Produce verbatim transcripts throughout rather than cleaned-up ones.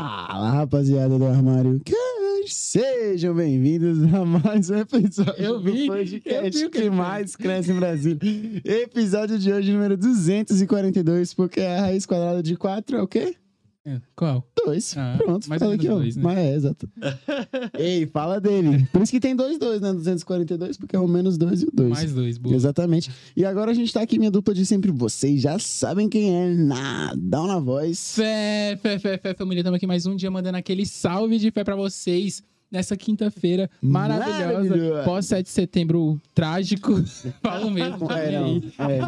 Fala, rapaziada do Armário Cast, sejam bem-vindos a mais um episódio eu vi, do podcast eu vi que, que mais cresce em Brasília. Episódio de hoje, número duzentos e quarenta e dois, porque a raiz quadrada de quatro é o quê? Qual? Dois. Ah, Pronto, mais fala ou aqui, ó. dois, né? Mas é, exato. Ei, fala dele. Por isso que tem dois, dois, né? duzentos e quarenta e dois, porque é o menos dois e o dois. Mais dois, boa. Exatamente. E agora a gente tá aqui, minha dupla de sempre. Vocês já sabem quem é. Nadão na voz. Fé, fé, fé, fé, família. Estamos aqui mais um dia mandando aquele salve de fé pra vocês nessa quinta-feira maravilhosa. Maravilhosa. Pós sete de setembro trágico. Falo mesmo. Tá É, bem não. aí.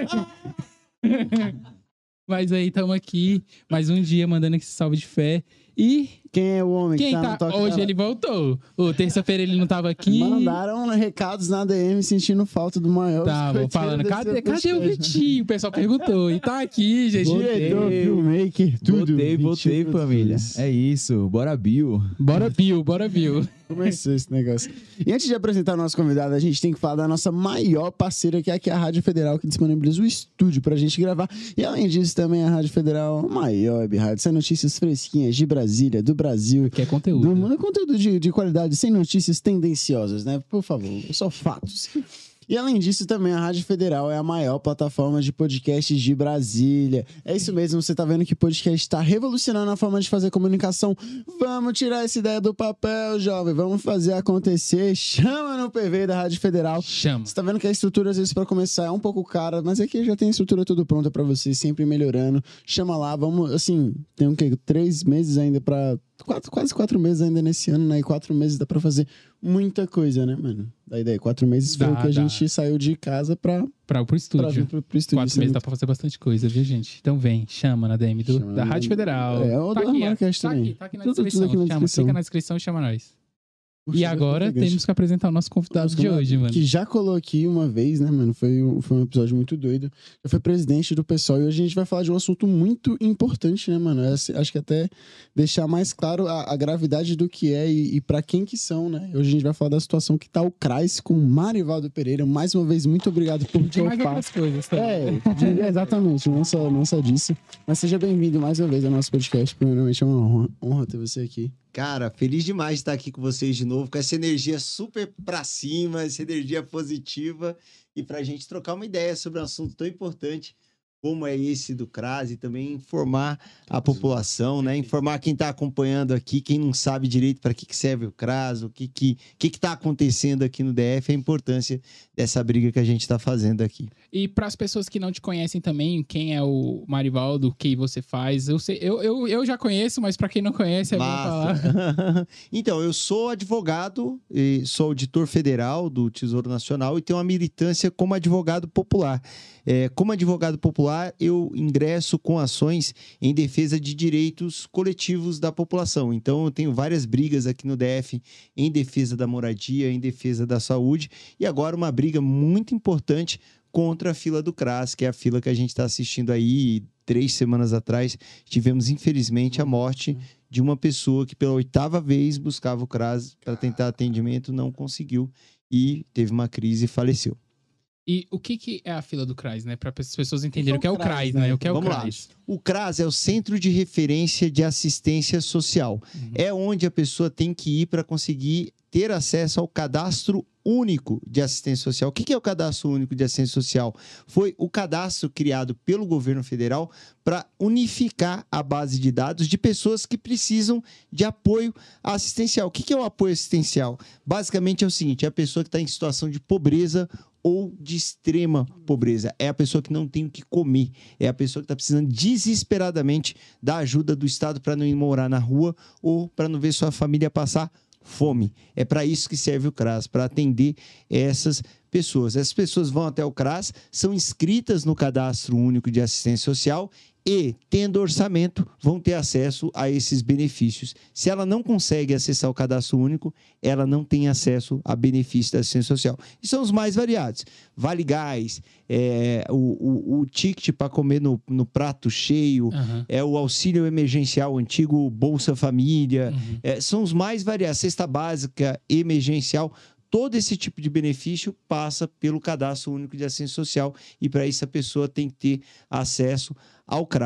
É. Mas aí, estamos aqui mais um dia mandando esse salve de fé. E Quem é o homem quem que tá, tá... no toque Hoje da- ele voltou. Ô, terça-feira ele não tava aqui. Mandaram recados na D M sentindo falta do maior. Tava biscoiteiro falando, desse cadê, cadê o podcast, né? Vitinho? O pessoal perguntou. E tá aqui, gente. Diretor, filmmaker, tudo. Voltei, voltei, vinte família. minutos. É isso, bora Bill. Bora, Bill, bora, Bill. Começou esse negócio. E antes de apresentar o nosso convidado, a gente tem que falar da nossa maior parceira, que é aqui a Rádio Federal, que disponibiliza o estúdio pra gente gravar. E além disso, também a Rádio Federal, a maior web rádio, sem notícias fresquinhas de Brasília, do Brasil. Que é conteúdo. Do mundo, conteúdo de, de qualidade, sem notícias tendenciosas, né? Por favor, só fatos. E além disso, também a Rádio Federal é a maior plataforma de podcasts de Brasília. É isso mesmo, você tá vendo que o podcast está revolucionando a forma de fazer comunicação. Vamos tirar essa ideia do papel, jovem. Vamos fazer acontecer. Chama no P V da Rádio Federal. Chama. Você tá vendo que a estrutura, às vezes, pra começar é um pouco cara, mas aqui já tem a estrutura tudo pronta pra você, sempre melhorando. Chama lá, vamos, assim, tem um quê? Três meses ainda pra... Quatro, quase quatro meses ainda nesse ano, né? E quatro meses dá pra fazer muita coisa, né, mano? Da ideia, quatro meses foi Dá, o que a dá. gente saiu de casa pra, Pra, pro pra vir estúdio. pro, pro estúdio. Quatro Isso é meses dá muito- pra fazer bastante coisa, viu, gente? Então vem, chama na D M do, Chama da na Rádio D M. Federal. É, ou do tá aqui, Armarcast tá também. aqui, tá aqui na Tudo- tudo descrição. aqui na Chama, descrição. clica na descrição e chama nós. Puxa, E vai agora ficar temos que apresentar o nosso convidado de hoje, mano. Que já colou aqui uma vez, né, mano? Foi um, foi um episódio muito doido. Já foi presidente do pessoal e hoje a gente vai falar de um assunto muito importante, né, mano? Esse- Acho que até deixar mais claro a, a gravidade do que é e, e pra quem que são, né? Hoje a gente vai falar da situação que tá o CRAS com o Marivaldo Pereira. Mais uma vez, muito obrigado por De mais topar. outras coisas também. É, de- exatamente, não só, não só disso. Mas seja bem-vindo mais uma vez ao nosso podcast. Primeiramente, é uma honra, honra ter você aqui. Cara, feliz demais de estar aqui com vocês de novo, com essa energia super pra cima, essa energia positiva, e pra gente trocar uma ideia sobre um assunto tão importante como é esse do CRAS e também informar a população, né? Informar quem está acompanhando aqui, quem não sabe direito para que, que serve o CRAS, o que que que que está acontecendo aqui no D F, a importância dessa briga que a gente está fazendo aqui. E para as pessoas que não te conhecem também, quem é o Marivaldo, o que você faz? Eu, sei, eu, eu, eu já conheço, mas para quem não conhece, é bom falar. Massa. Então, eu sou advogado, e sou auditor federal do Tesouro Nacional e tenho uma militância como advogado popular. É, como advogado popular, eu ingresso com ações em defesa de direitos coletivos da população. Então, eu tenho várias brigas aqui no D F em defesa da moradia, em defesa da saúde, e agora uma briga muito importante contra a fila do CRAS, que é a fila que a gente está assistindo aí. Três semanas atrás, tivemos, infelizmente, a morte de uma pessoa que pela oitava vez buscava o CRAS para tentar atendimento, não conseguiu e teve uma crise e faleceu. E o que, que é a fila do CRAS, né? Para as pessoas entenderem o que que é é o o CRAS, CRAS, né? né? O que é o Vamos lá. CRAS. O CRAS é o Centro de Referência de Assistência Social. Uhum. É onde a pessoa tem que ir para conseguir ter acesso ao cadastro único de assistência social. O que é o cadastro único de assistência social? Foi o cadastro criado pelo governo federal para unificar a base de dados de pessoas que precisam de apoio assistencial. O que é o apoio assistencial? Basicamente é o seguinte, é a pessoa que está em situação de pobreza ou de extrema pobreza. É a pessoa que não tem o que comer. É a pessoa que está precisando desesperadamente da ajuda do Estado para não ir morar na rua ou para não ver sua família passar fome. É para isso que serve o CRAS, para atender essas pessoas. Essas pessoas vão até o CRAS, são inscritas no Cadastro Único de Assistência Social e, tendo orçamento, vão ter acesso a esses benefícios. Se ela não consegue acessar o Cadastro Único, ela não tem acesso a benefícios da assistência social. E são os mais variados. Vale gás, é, o, o, o ticket para comer no, no prato cheio, Uhum. é o auxílio emergencial, o antigo Bolsa Família, Uhum. é, são os mais variados. Cesta básica, emergencial, todo esse tipo de benefício passa pelo Cadastro Único de Assistência Social e para isso a pessoa tem que ter acesso ao CRAS.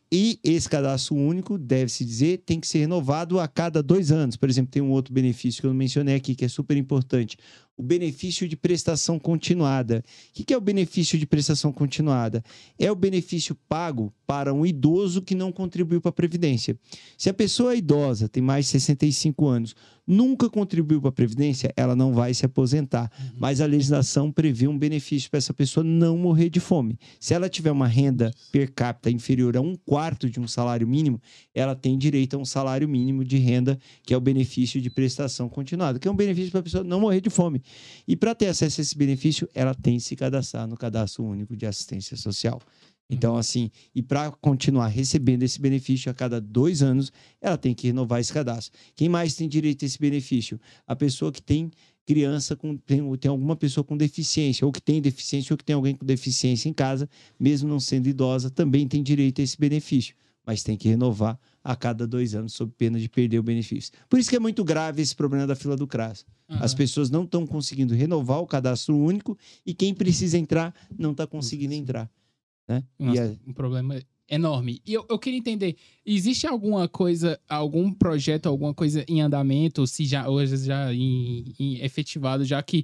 E esse cadastro único, deve-se dizer, tem que ser renovado a cada dois anos. Por exemplo, tem um outro benefício que eu não mencionei aqui, que é super importante. O benefício de prestação continuada. O que é o benefício de prestação continuada? É o benefício pago para um idoso que não contribuiu para a Previdência. Se a pessoa é idosa, tem mais de sessenta e cinco anos, nunca contribuiu para a Previdência, ela não vai se aposentar. Uhum. Mas a legislação prevê um benefício para essa pessoa não morrer de fome. Se ela tiver uma renda per capita inferior a um quarto de um salário mínimo, ela tem direito a um salário mínimo de renda, que é o benefício de prestação continuada, que é um benefício para a pessoa não morrer de fome. E para ter acesso a esse benefício, ela tem que se cadastrar no Cadastro Único de Assistência Social. Então, assim, e para continuar recebendo esse benefício a cada dois anos, ela tem que renovar esse cadastro. Quem mais tem direito a esse benefício? A pessoa que tem criança, com, tem, tem alguma pessoa com deficiência, ou que tem deficiência, ou que tem alguém com deficiência em casa, mesmo não sendo idosa, também tem direito a esse benefício. Mas tem que renovar a cada dois anos, sob pena de perder o benefício. Por isso que é muito grave esse problema da fila do CRAS. Uhum. As pessoas não estão conseguindo renovar o cadastro único e quem precisa entrar não está conseguindo entrar. Né? Nossa, e a... um problema enorme. E eu, eu queria entender, existe alguma coisa, algum projeto, alguma coisa em andamento, se já hoje já em, em efetivado, já que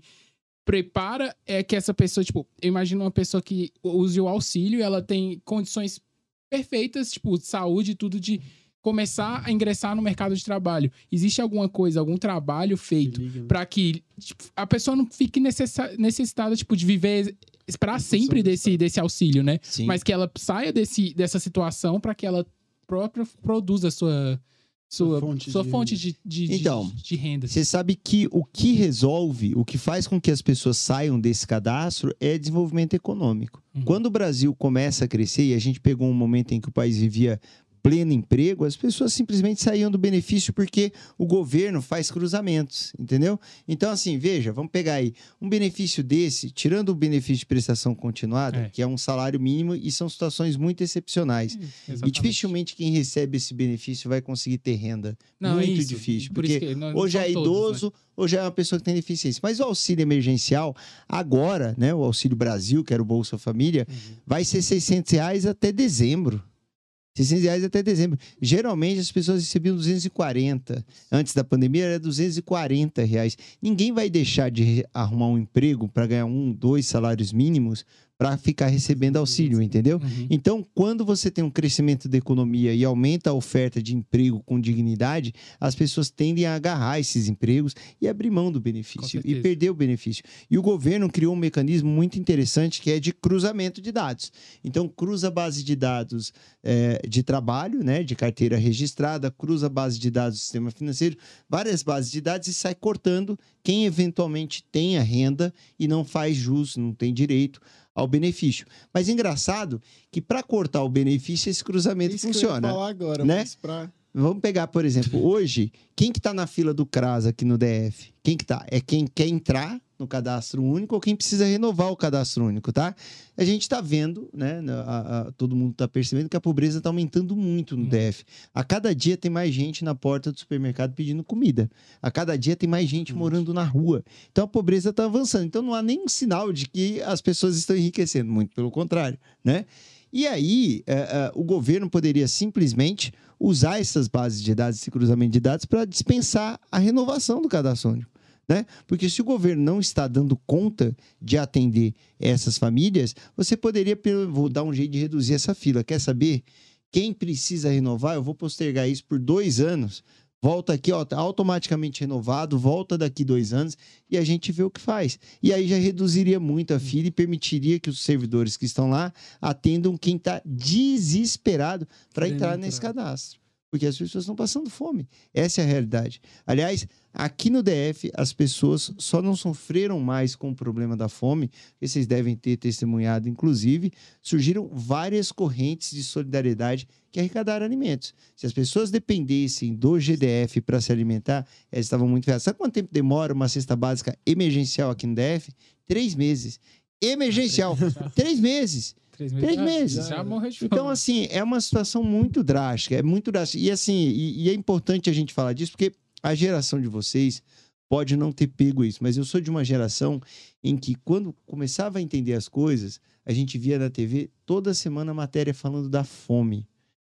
prepara é que essa pessoa, tipo, eu imagino uma pessoa que use o auxílio, ela tem condições perfeitas, tipo, de saúde e tudo, de começar a ingressar no mercado de trabalho. Existe alguma coisa, algum trabalho feito para que tipo, a pessoa não fique necessa- necessitada, tipo, de viver para sempre desse, desse auxílio, né? Sim. Mas que ela saia desse, dessa situação para que ela própria produza sua sua fonte, sua de... fonte de, de, então, de, de renda. Você sabe que o que resolve, o que faz com que as pessoas saiam desse cadastro é desenvolvimento econômico. Uhum. Quando o Brasil começa a crescer, e a gente pegou um momento em que o país vivia pleno emprego, as pessoas simplesmente saíam do benefício porque o governo faz cruzamentos, entendeu? Então, assim, veja, vamos pegar aí um benefício desse, tirando o benefício de prestação continuada, é. que é um salário mínimo e são situações muito excepcionais. É, e dificilmente quem recebe esse benefício vai conseguir ter renda. Não, muito isso, difícil, por porque ou já é idoso, todos, né? ou já é uma pessoa que tem deficiência. Mas o auxílio emergencial, agora, né, o Auxílio Brasil, que era o Bolsa Família, uhum. vai ser seiscentos reais até dezembro. seiscentos reais até dezembro. Geralmente as pessoas recebiam duzentos e quarenta. Antes da pandemia era duzentos e quarenta reais. Ninguém vai deixar de arrumar um emprego para ganhar um, dois salários mínimos para ficar recebendo auxílio, entendeu? Uhum. Então, quando você tem um crescimento da economia e aumenta a oferta de emprego com dignidade, as pessoas tendem a agarrar esses empregos e abrir mão do benefício e perder o benefício. E o governo criou um mecanismo muito interessante que é de cruzamento de dados. Então, cruza a base de dados é, de trabalho, né, de carteira registrada, cruza a base de dados do sistema financeiro, várias bases de dados e sai cortando quem eventualmente tem a renda e não faz jus, não tem direito ao benefício. Mas engraçado que para cortar o benefício esse cruzamento Isso funciona. Que eu ia falar agora, né? mas pra... Vamos pegar, por exemplo, hoje, quem que está na fila do CRAS aqui no D F? Quem que tá? É quem quer entrar no cadastro único ou quem precisa renovar o cadastro único, tá? A gente está vendo, né? A, a, todo mundo está percebendo que a pobreza está aumentando muito no hum. D F. A cada dia tem mais gente na porta do supermercado pedindo comida. A cada dia tem mais gente hum. morando na rua. Então a pobreza está avançando. Então não há nenhum sinal de que as pessoas estão enriquecendo, muito pelo contrário, né? E aí, uh, uh, o governo poderia simplesmente usar essas bases de dados, esse cruzamento de dados, para dispensar a renovação do cadastro único, né? Porque se o governo não está dando conta de atender essas famílias, você poderia, vou dar um jeito de reduzir essa fila. Quer saber? Quem precisa renovar, eu vou postergar isso por dois anos. Volta aqui, ó, tá automaticamente renovado, volta daqui dois anos e a gente vê o que faz. E aí já reduziria muito a fila e permitiria que os servidores que estão lá atendam quem está desesperado para entrar nesse cadastro. Porque as pessoas estão passando fome. Essa é a realidade. Aliás, aqui no D F, as pessoas só não sofreram mais com o problema da fome, que vocês devem ter testemunhado, inclusive, surgiram várias correntes de solidariedade que arrecadaram alimentos. Se as pessoas dependessem do G D F para se alimentar, elas estavam muito ferradas. Sabe quanto tempo demora uma cesta básica emergencial aqui no D F? Três meses. Emergencial. Três meses. Três meses. Três meses. Já, já morreu de fome. Então, assim, é uma situação muito drástica. É muito drástica. E, assim, e, e é importante a gente falar disso, porque a geração de vocês pode não ter pego isso, mas eu sou de uma geração em que, quando começava a entender as coisas, a gente via na T V toda semana matéria falando da fome.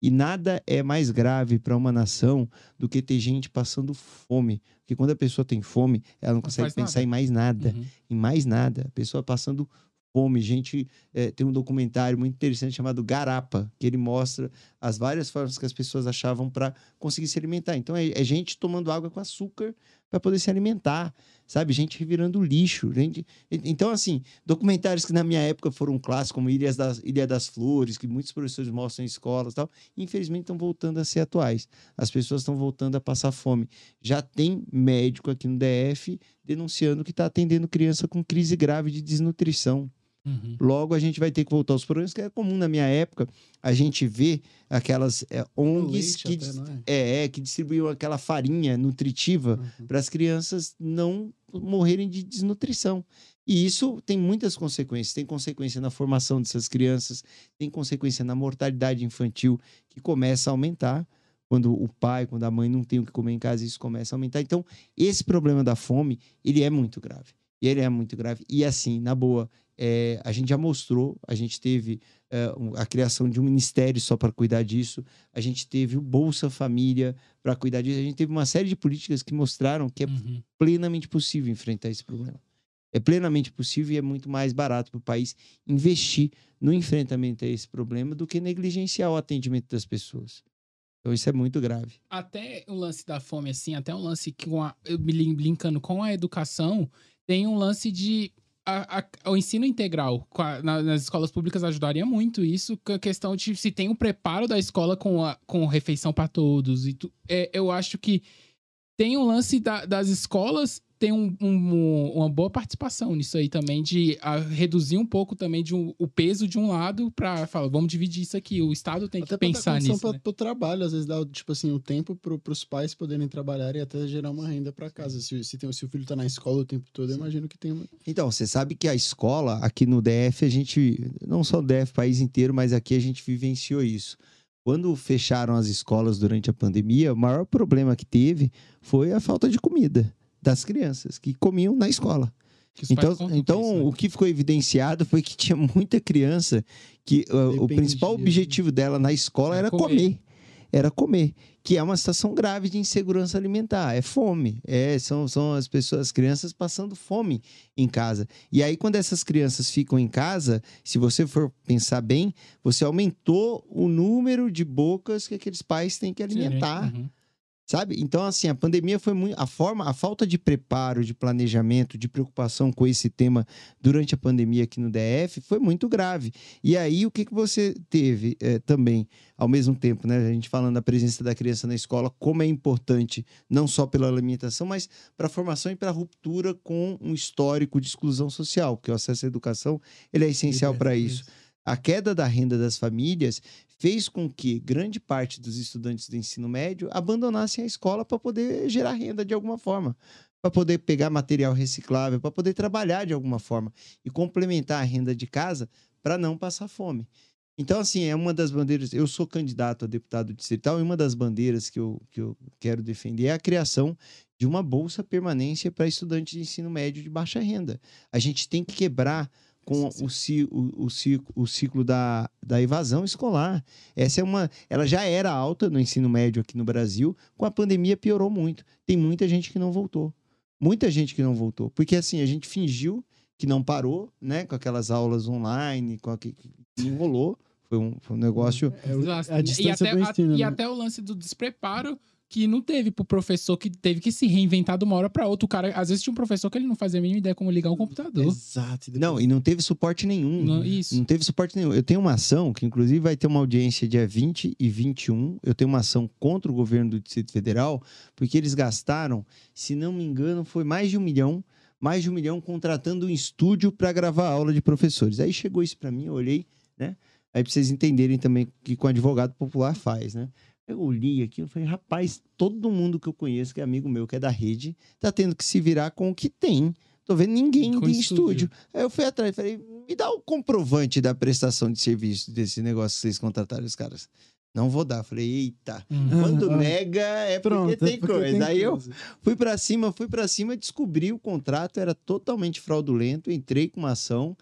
E nada é mais grave para uma nação do que ter gente passando fome. Porque quando a pessoa tem fome, ela não, não consegue pensar nada. em mais nada. Uhum. Em mais nada. A pessoa passando fome. Gente, é, tem um documentário muito interessante chamado Garapa, que ele mostra as várias formas que as pessoas achavam para conseguir se alimentar. Então, é, é gente tomando água com açúcar para poder se alimentar, sabe? Gente revirando lixo. Gente... Então, assim, documentários que na minha época foram clássicos, como Ilhas das, Ilha das Flores, que muitos professores mostram em escolas e tal, infelizmente estão voltando a ser atuais. As pessoas estão voltando a passar fome. Já tem médico aqui no D F denunciando que está atendendo criança com crise grave de desnutrição. Uhum. Logo, a gente vai ter que voltar aos problemas, que é comum na minha época, a gente vê aquelas é, O N Gs que, até, é? É, que distribuíam aquela farinha nutritiva uhum. para as crianças não morrerem de desnutrição. E isso tem muitas consequências. Tem consequência na formação dessas crianças, tem consequência na mortalidade infantil, que começa a aumentar. Quando o pai, quando a mãe não tem o que comer em casa, isso começa a aumentar. Então, esse problema da fome, ele é muito grave. E ele é muito grave. E assim, na boa, é, a gente já mostrou, a gente teve é, a criação de um ministério só para cuidar disso, a gente teve o Bolsa Família para cuidar disso, a gente teve uma série de políticas que mostraram que é uhum. plenamente possível enfrentar esse problema. É plenamente possível e é muito mais barato para o país investir no enfrentamento a esse problema do que negligenciar o atendimento das pessoas. Então isso é muito grave. Até o lance da fome, assim, até um lance que com a, eu me linkando com a educação, tem um lance de a, a, o ensino integral a, na, nas escolas públicas ajudaria muito isso, com a questão de se tem um preparo da escola com, a, com refeição para todos. E tu, é, eu acho que tem um lance da, das escolas, tem um, um, uma boa participação nisso aí também, de a, reduzir um pouco também de um, o peso de um lado para falar, vamos dividir isso aqui. O Estado tem até que pensar nisso. Até para o trabalho, às vezes dá tipo assim, o tempo para os pais poderem trabalhar e até gerar uma renda para casa. Se, se, tem, se o filho está na escola o tempo todo, eu imagino que tem uma... Então, você sabe que a escola, aqui no D F, a gente, não só no D F, país inteiro, mas aqui a gente vivenciou isso. Quando fecharam as escolas durante a pandemia, o maior problema que teve foi a falta de comida das crianças que comiam na escola. Então, então isso, né? O que ficou evidenciado foi que tinha muita criança que uh, o principal objetivo dela na escola era comer. comer. Era comer, que é uma situação grave de insegurança alimentar, é fome, é, são, são as pessoas, as crianças passando fome em casa. E aí, quando essas crianças ficam em casa, se você for pensar bem, você aumentou o número de bocas que aqueles pais têm que alimentar. Sim, uhum. Sabe? Então, assim, a pandemia foi muito... A forma, a falta de preparo, de planejamento, de preocupação com esse tema durante a pandemia aqui no D F foi muito grave. E aí, o que, que você teve é, também, ao mesmo tempo, né? A gente falando da presença da criança na escola, como é importante, não só pela alimentação, mas para a formação e para a ruptura com um histórico de exclusão social, porque o acesso à educação ele é essencial para isso. A queda da renda das famílias fez com que grande parte dos estudantes do ensino médio abandonassem a escola para poder gerar renda de alguma forma, para poder pegar material reciclável, para poder trabalhar de alguma forma e complementar a renda de casa para não passar fome. Então, assim, é uma das bandeiras... Eu sou candidato a deputado distrital e uma das bandeiras que eu, que eu quero defender é a criação de uma bolsa permanência para estudantes de ensino médio de baixa renda. A gente tem que quebrar com o, o, o, ciclo, o ciclo da, da evasão escolar. Essa é uma, ela já era alta no ensino médio aqui no Brasil, com a pandemia piorou muito. Tem muita gente que não voltou. Muita gente que não voltou. Porque assim, a gente fingiu que não parou, né? Com aquelas aulas online, com aquele que enrolou. Foi um, foi um negócio... É, a distância e até, do ensino, a, né? E até o lance do despreparo que não teve pro professor, que teve que se reinventar de uma hora para outra. O cara, às vezes tinha um professor que ele não fazia a mínima ideia como ligar um computador. Exato. E não, e não teve suporte nenhum. Não, isso. Não teve suporte nenhum. Eu tenho uma ação, que inclusive vai ter uma audiência dia vinte e vinte e um. Eu tenho uma ação contra o governo do Distrito Federal, porque eles gastaram, se não me engano, foi mais de um milhão, mais de um milhão contratando um estúdio para gravar aula de professores. Aí chegou isso para mim, eu olhei, né? Aí para vocês entenderem também o que o advogado popular faz, né? Eu li aqui, eu falei, rapaz, todo mundo que eu conheço, que é amigo meu, que é da rede, tá tendo que se virar com o que tem. Tô vendo ninguém em estúdio. Aí eu fui atrás, falei, me dá o comprovante da prestação de serviço desse negócio que vocês contrataram os caras. Não vou dar. Falei, eita, hum. quando ah, nega é pronto, porque tem é porque coisa. Tem Aí coisa. eu fui pra cima, fui pra cima, descobri o contrato, era totalmente fraudulento, entrei com uma ação.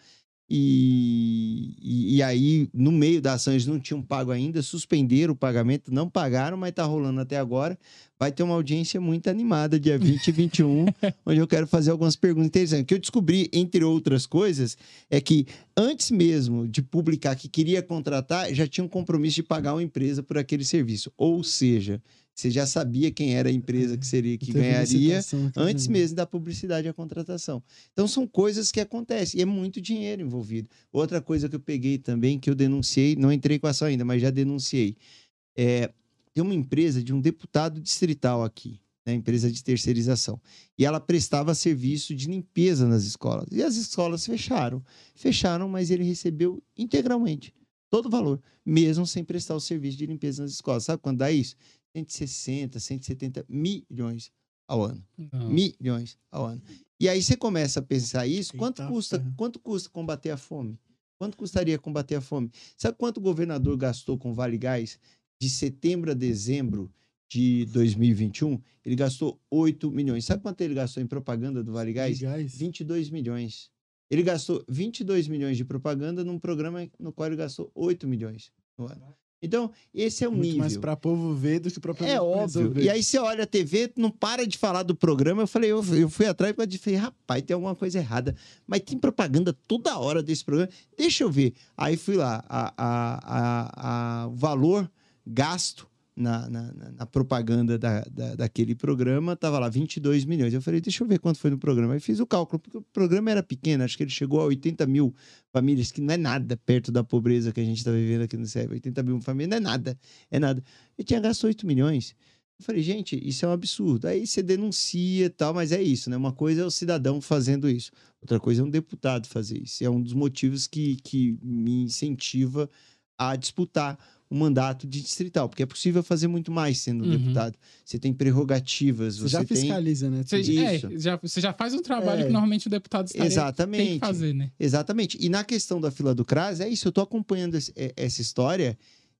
E, e, e aí, no meio da ação, eles não tinham pago ainda, suspenderam o pagamento, não pagaram, mas tá rolando até agora. Vai ter uma audiência muito animada, dia vinte e vinte e um, onde eu quero fazer algumas perguntas interessantes. O que eu descobri, entre outras coisas, é que antes mesmo de publicar que queria contratar, já tinha um compromisso de pagar uma empresa por aquele serviço. Ou seja, você já sabia quem era a empresa que seria que ganharia antes mesmo da publicidade e a contratação. Então, são coisas que acontecem e é muito dinheiro envolvido. Outra coisa que eu peguei também, que eu denunciei, não entrei com ação ainda, mas já denunciei, é... tem uma empresa de um deputado distrital aqui, né, empresa de terceirização, e ela prestava serviço de limpeza nas escolas. E as escolas fecharam. Fecharam, mas ele recebeu integralmente todo o valor, mesmo sem prestar o serviço de limpeza nas escolas. Sabe quando dá isso? cento e sessenta, cento e setenta milhões ao ano. Não. Milhões ao ano. E aí você começa a pensar isso, quanto Eita custa, ferro. quanto custa combater a fome? Quanto custaria combater a fome? Sabe quanto o governador gastou com Vale Gás? De setembro a dezembro de dois mil e vinte e um, ele gastou oito milhões. Sabe quanto ele gastou em propaganda do Vale Gás? Gás? vinte e dois milhões. Ele gastou vinte e dois milhões de propaganda num programa no qual ele gastou oito milhões no ano. Então, esse é o Muito nível. mais para povo ver do que para É óbvio. E aí você olha a T V, não para de falar do programa. Eu falei, eu, eu fui atrás e falei, rapaz, tem alguma coisa errada. Mas tem propaganda toda hora desse programa. Deixa eu ver. Aí fui lá, a, a, a, a, o valor gasto na, na, na propaganda da, da, daquele programa, estava lá vinte e dois milhões. Eu falei, deixa eu ver quanto foi no programa. Aí fiz o cálculo, porque o programa era pequeno, acho que ele chegou a oitenta mil famílias, que não é nada perto da pobreza que a gente está vivendo aqui no C E B. oitenta mil famílias não é nada, é nada. Eu tinha gasto oito milhões. Eu falei, gente, isso é um absurdo. Aí você denuncia e tal, mas é isso, né? Uma coisa é o cidadão fazendo isso, outra coisa é um deputado fazer isso. É um dos motivos que, que me incentiva a disputar o mandato de distrital, porque é possível fazer muito mais sendo um uhum. deputado. Você tem prerrogativas, você, você já fiscaliza, tem... né? Você, é, já, você já faz um trabalho é. que normalmente o deputado estaria, Exatamente. tem que fazer, né? Exatamente. E na questão da fila do C R A S, é isso, eu tô acompanhando esse, essa história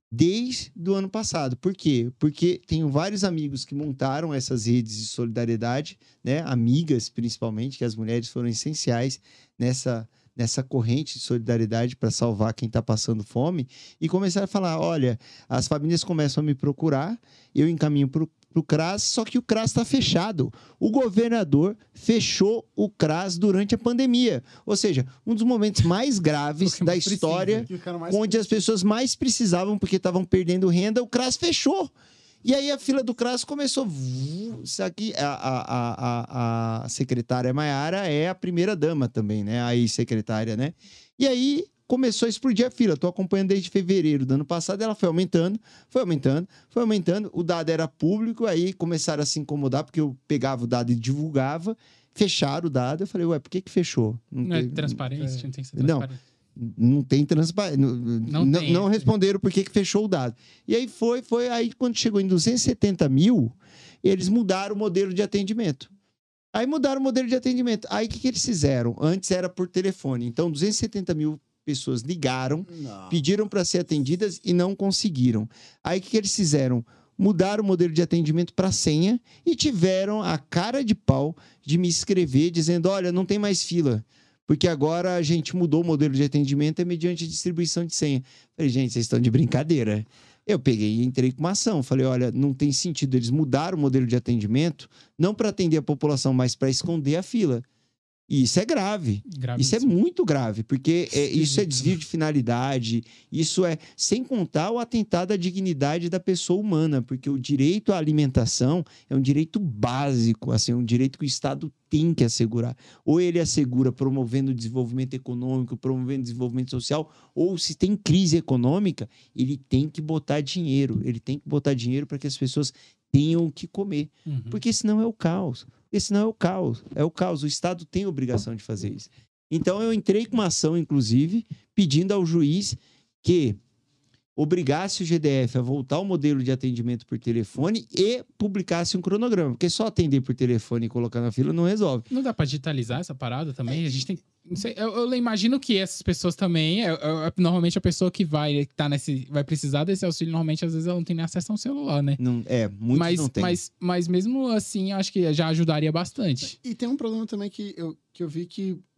desde o ano passado. Por quê? Porque tenho vários amigos que montaram essas redes de solidariedade, né? Amigas, principalmente, que as mulheres foram essenciais nessa... nessa corrente de solidariedade para salvar quem está passando fome, e começar a falar, olha, as famílias começam a me procurar, eu encaminho para o C R A S, só que o C R A S está fechado. O governador fechou o C R A S durante a pandemia. Ou seja, um dos momentos mais graves da história, onde as pessoas mais precisavam porque estavam perdendo renda, o C R A S fechou. E aí a fila do C R A S começou... Isso aqui, a, a, a, a secretária Maiara é a primeira dama também, né? A ex-secretária, né? E aí começou a explodir a fila. Estou acompanhando desde fevereiro do ano passado. Ela foi aumentando, foi aumentando, foi aumentando. O dado era público, aí começaram a se incomodar, porque eu pegava o dado e divulgava. Fecharam o dado. Eu falei, ué, por que que fechou? Não, não teve... é transparente? É... Não tem que ser transparente. Não. Não tem transparência. Não, não, não, tem. Não responderam por que que fechou o dado. E aí foi, foi. Aí quando chegou em duzentos e setenta mil, eles mudaram o modelo de atendimento. Aí mudaram o modelo de atendimento. Aí o que, que eles fizeram? Antes era por telefone. Então, duzentos e setenta mil pessoas ligaram, não. pediram para ser atendidas e não conseguiram. Aí o que, que eles fizeram? Mudaram o modelo de atendimento para senha e tiveram a cara de pau de me escrever dizendo: olha, não tem mais fila. Porque agora a gente mudou o modelo de atendimento é mediante distribuição de senha. Falei, gente, vocês estão de brincadeira. Eu peguei e entrei com uma ação. Falei, olha, não tem sentido. Eles mudaram o modelo de atendimento, não para atender a população, mas para esconder a fila. E isso é grave. Gravíssimo. Isso é muito grave, porque é, isso é desvio de finalidade, isso é, sem contar o atentado à dignidade da pessoa humana, porque o direito à alimentação é um direito básico, assim, um direito que o Estado tem que assegurar. Ou ele assegura promovendo o desenvolvimento econômico, promovendo o desenvolvimento social, ou se tem crise econômica, ele tem que botar dinheiro, ele tem que botar dinheiro para que as pessoas tenham o que comer, uhum. porque senão é o caos. Esse não é o caos, é o caos. O Estado tem a obrigação de fazer isso. Então, eu entrei com uma ação, inclusive, pedindo ao juiz que obrigasse o G D F a voltar ao modelo de atendimento por telefone e publicasse um cronograma. Porque só atender por telefone e colocar na fila não resolve. Não dá para digitalizar essa parada também? A gente tem... Não sei, eu, eu imagino que essas pessoas também... É, é, é, normalmente a pessoa que vai, que tá nesse, vai precisar desse auxílio, normalmente às vezes ela não tem nem acesso a um celular, né? Não, é, muitos mas, não tem. Mas, mas mesmo assim, eu acho que já ajudaria bastante. E tem um problema também que eu, que eu vi que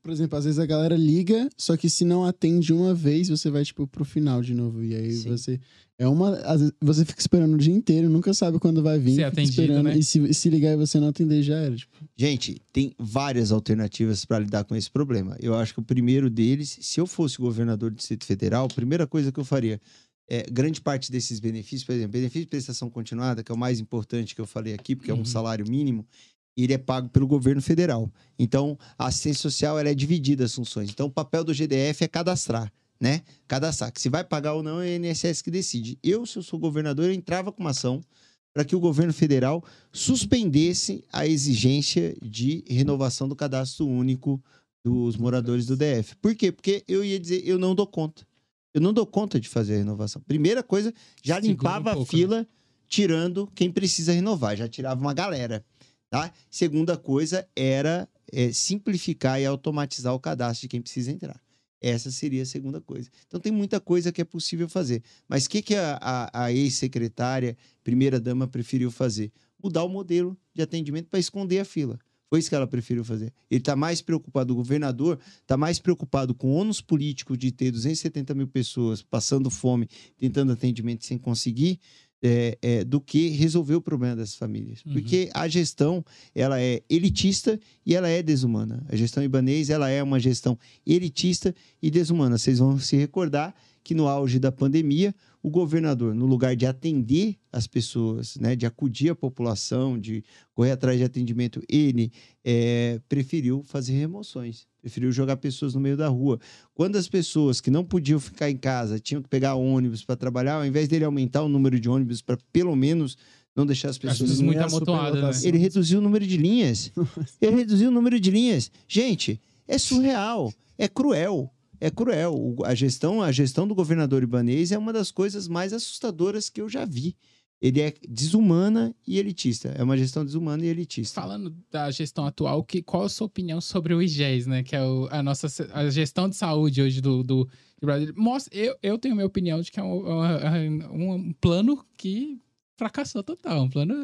por exemplo, às vezes a galera liga, só que se não atende uma vez, você vai, tipo, pro final de novo. E aí Sim. você... É uma... Às vezes você fica esperando o dia inteiro, nunca sabe quando vai vir. Ser atendido, esperando, né? E se, se ligar e você não atender, já era, tipo... Gente, tem várias alternativas para lidar com esse problema. Eu acho que o primeiro deles, se eu fosse governador do Distrito Federal, a primeira coisa que eu faria... É, grande parte desses benefícios, por exemplo, benefício de prestação continuada, que é o mais importante que eu falei aqui, porque uhum. é um salário mínimo, ele é pago pelo governo federal. Então, a assistência social ela é dividida as funções. Então, o papel do G D F é cadastrar, né? Cadastrar. Que se vai pagar ou não, é o I N S S que decide. Eu, se eu sou governador, eu entrava com uma ação para que o governo federal suspendesse a exigência de renovação do cadastro único dos moradores do D F. Por quê? Porque eu ia dizer, eu não dou conta. Eu não dou conta de fazer a renovação. Primeira coisa, já Segura limpava um pouco, a fila, né? Tirando quem precisa renovar. Já tirava uma galera. Tá? Segunda coisa era é, simplificar e automatizar o cadastro de quem precisa entrar. Essa seria a segunda coisa. Então, tem muita coisa que é possível fazer. Mas o que, que a, a, a ex-secretária, primeira-dama, preferiu fazer? Mudar o modelo de atendimento para esconder a fila. Foi isso que ela preferiu fazer. Ele está mais preocupado, o governador está mais preocupado com o ônus político de ter duzentas e setenta mil pessoas passando fome, tentando atendimento sem conseguir, É, é, do que resolver o problema dessas famílias. Uhum. Porque a gestão, ela é elitista e ela é desumana. A gestão ibanês, ela é uma gestão elitista e desumana. Vocês vão se recordar que no auge da pandemia, o governador, no lugar de atender as pessoas, né, de acudir a população, de correr atrás de atendimento, ele é, preferiu fazer remoções. Preferiu jogar pessoas no meio da rua. Quando as pessoas que não podiam ficar em casa tinham que pegar ônibus para trabalhar, ao invés dele aumentar o número de ônibus para pelo menos não deixar as pessoas... As muito amontoadas, né? Ele reduziu o número de linhas. Ele reduziu o número de linhas. Gente, é surreal. É cruel. É cruel. A gestão, a gestão do governador ibanês é uma das coisas mais assustadoras que eu já vi. Ele é desumana e elitista. É uma gestão desumana e elitista. Falando da gestão atual, que, qual a sua opinião sobre o I G E S, né? Que é o, a nossa a gestão de saúde hoje do, do, do Brasil. Mostra, eu, eu tenho a minha opinião de que é um, um, um plano que fracassou total. Um plano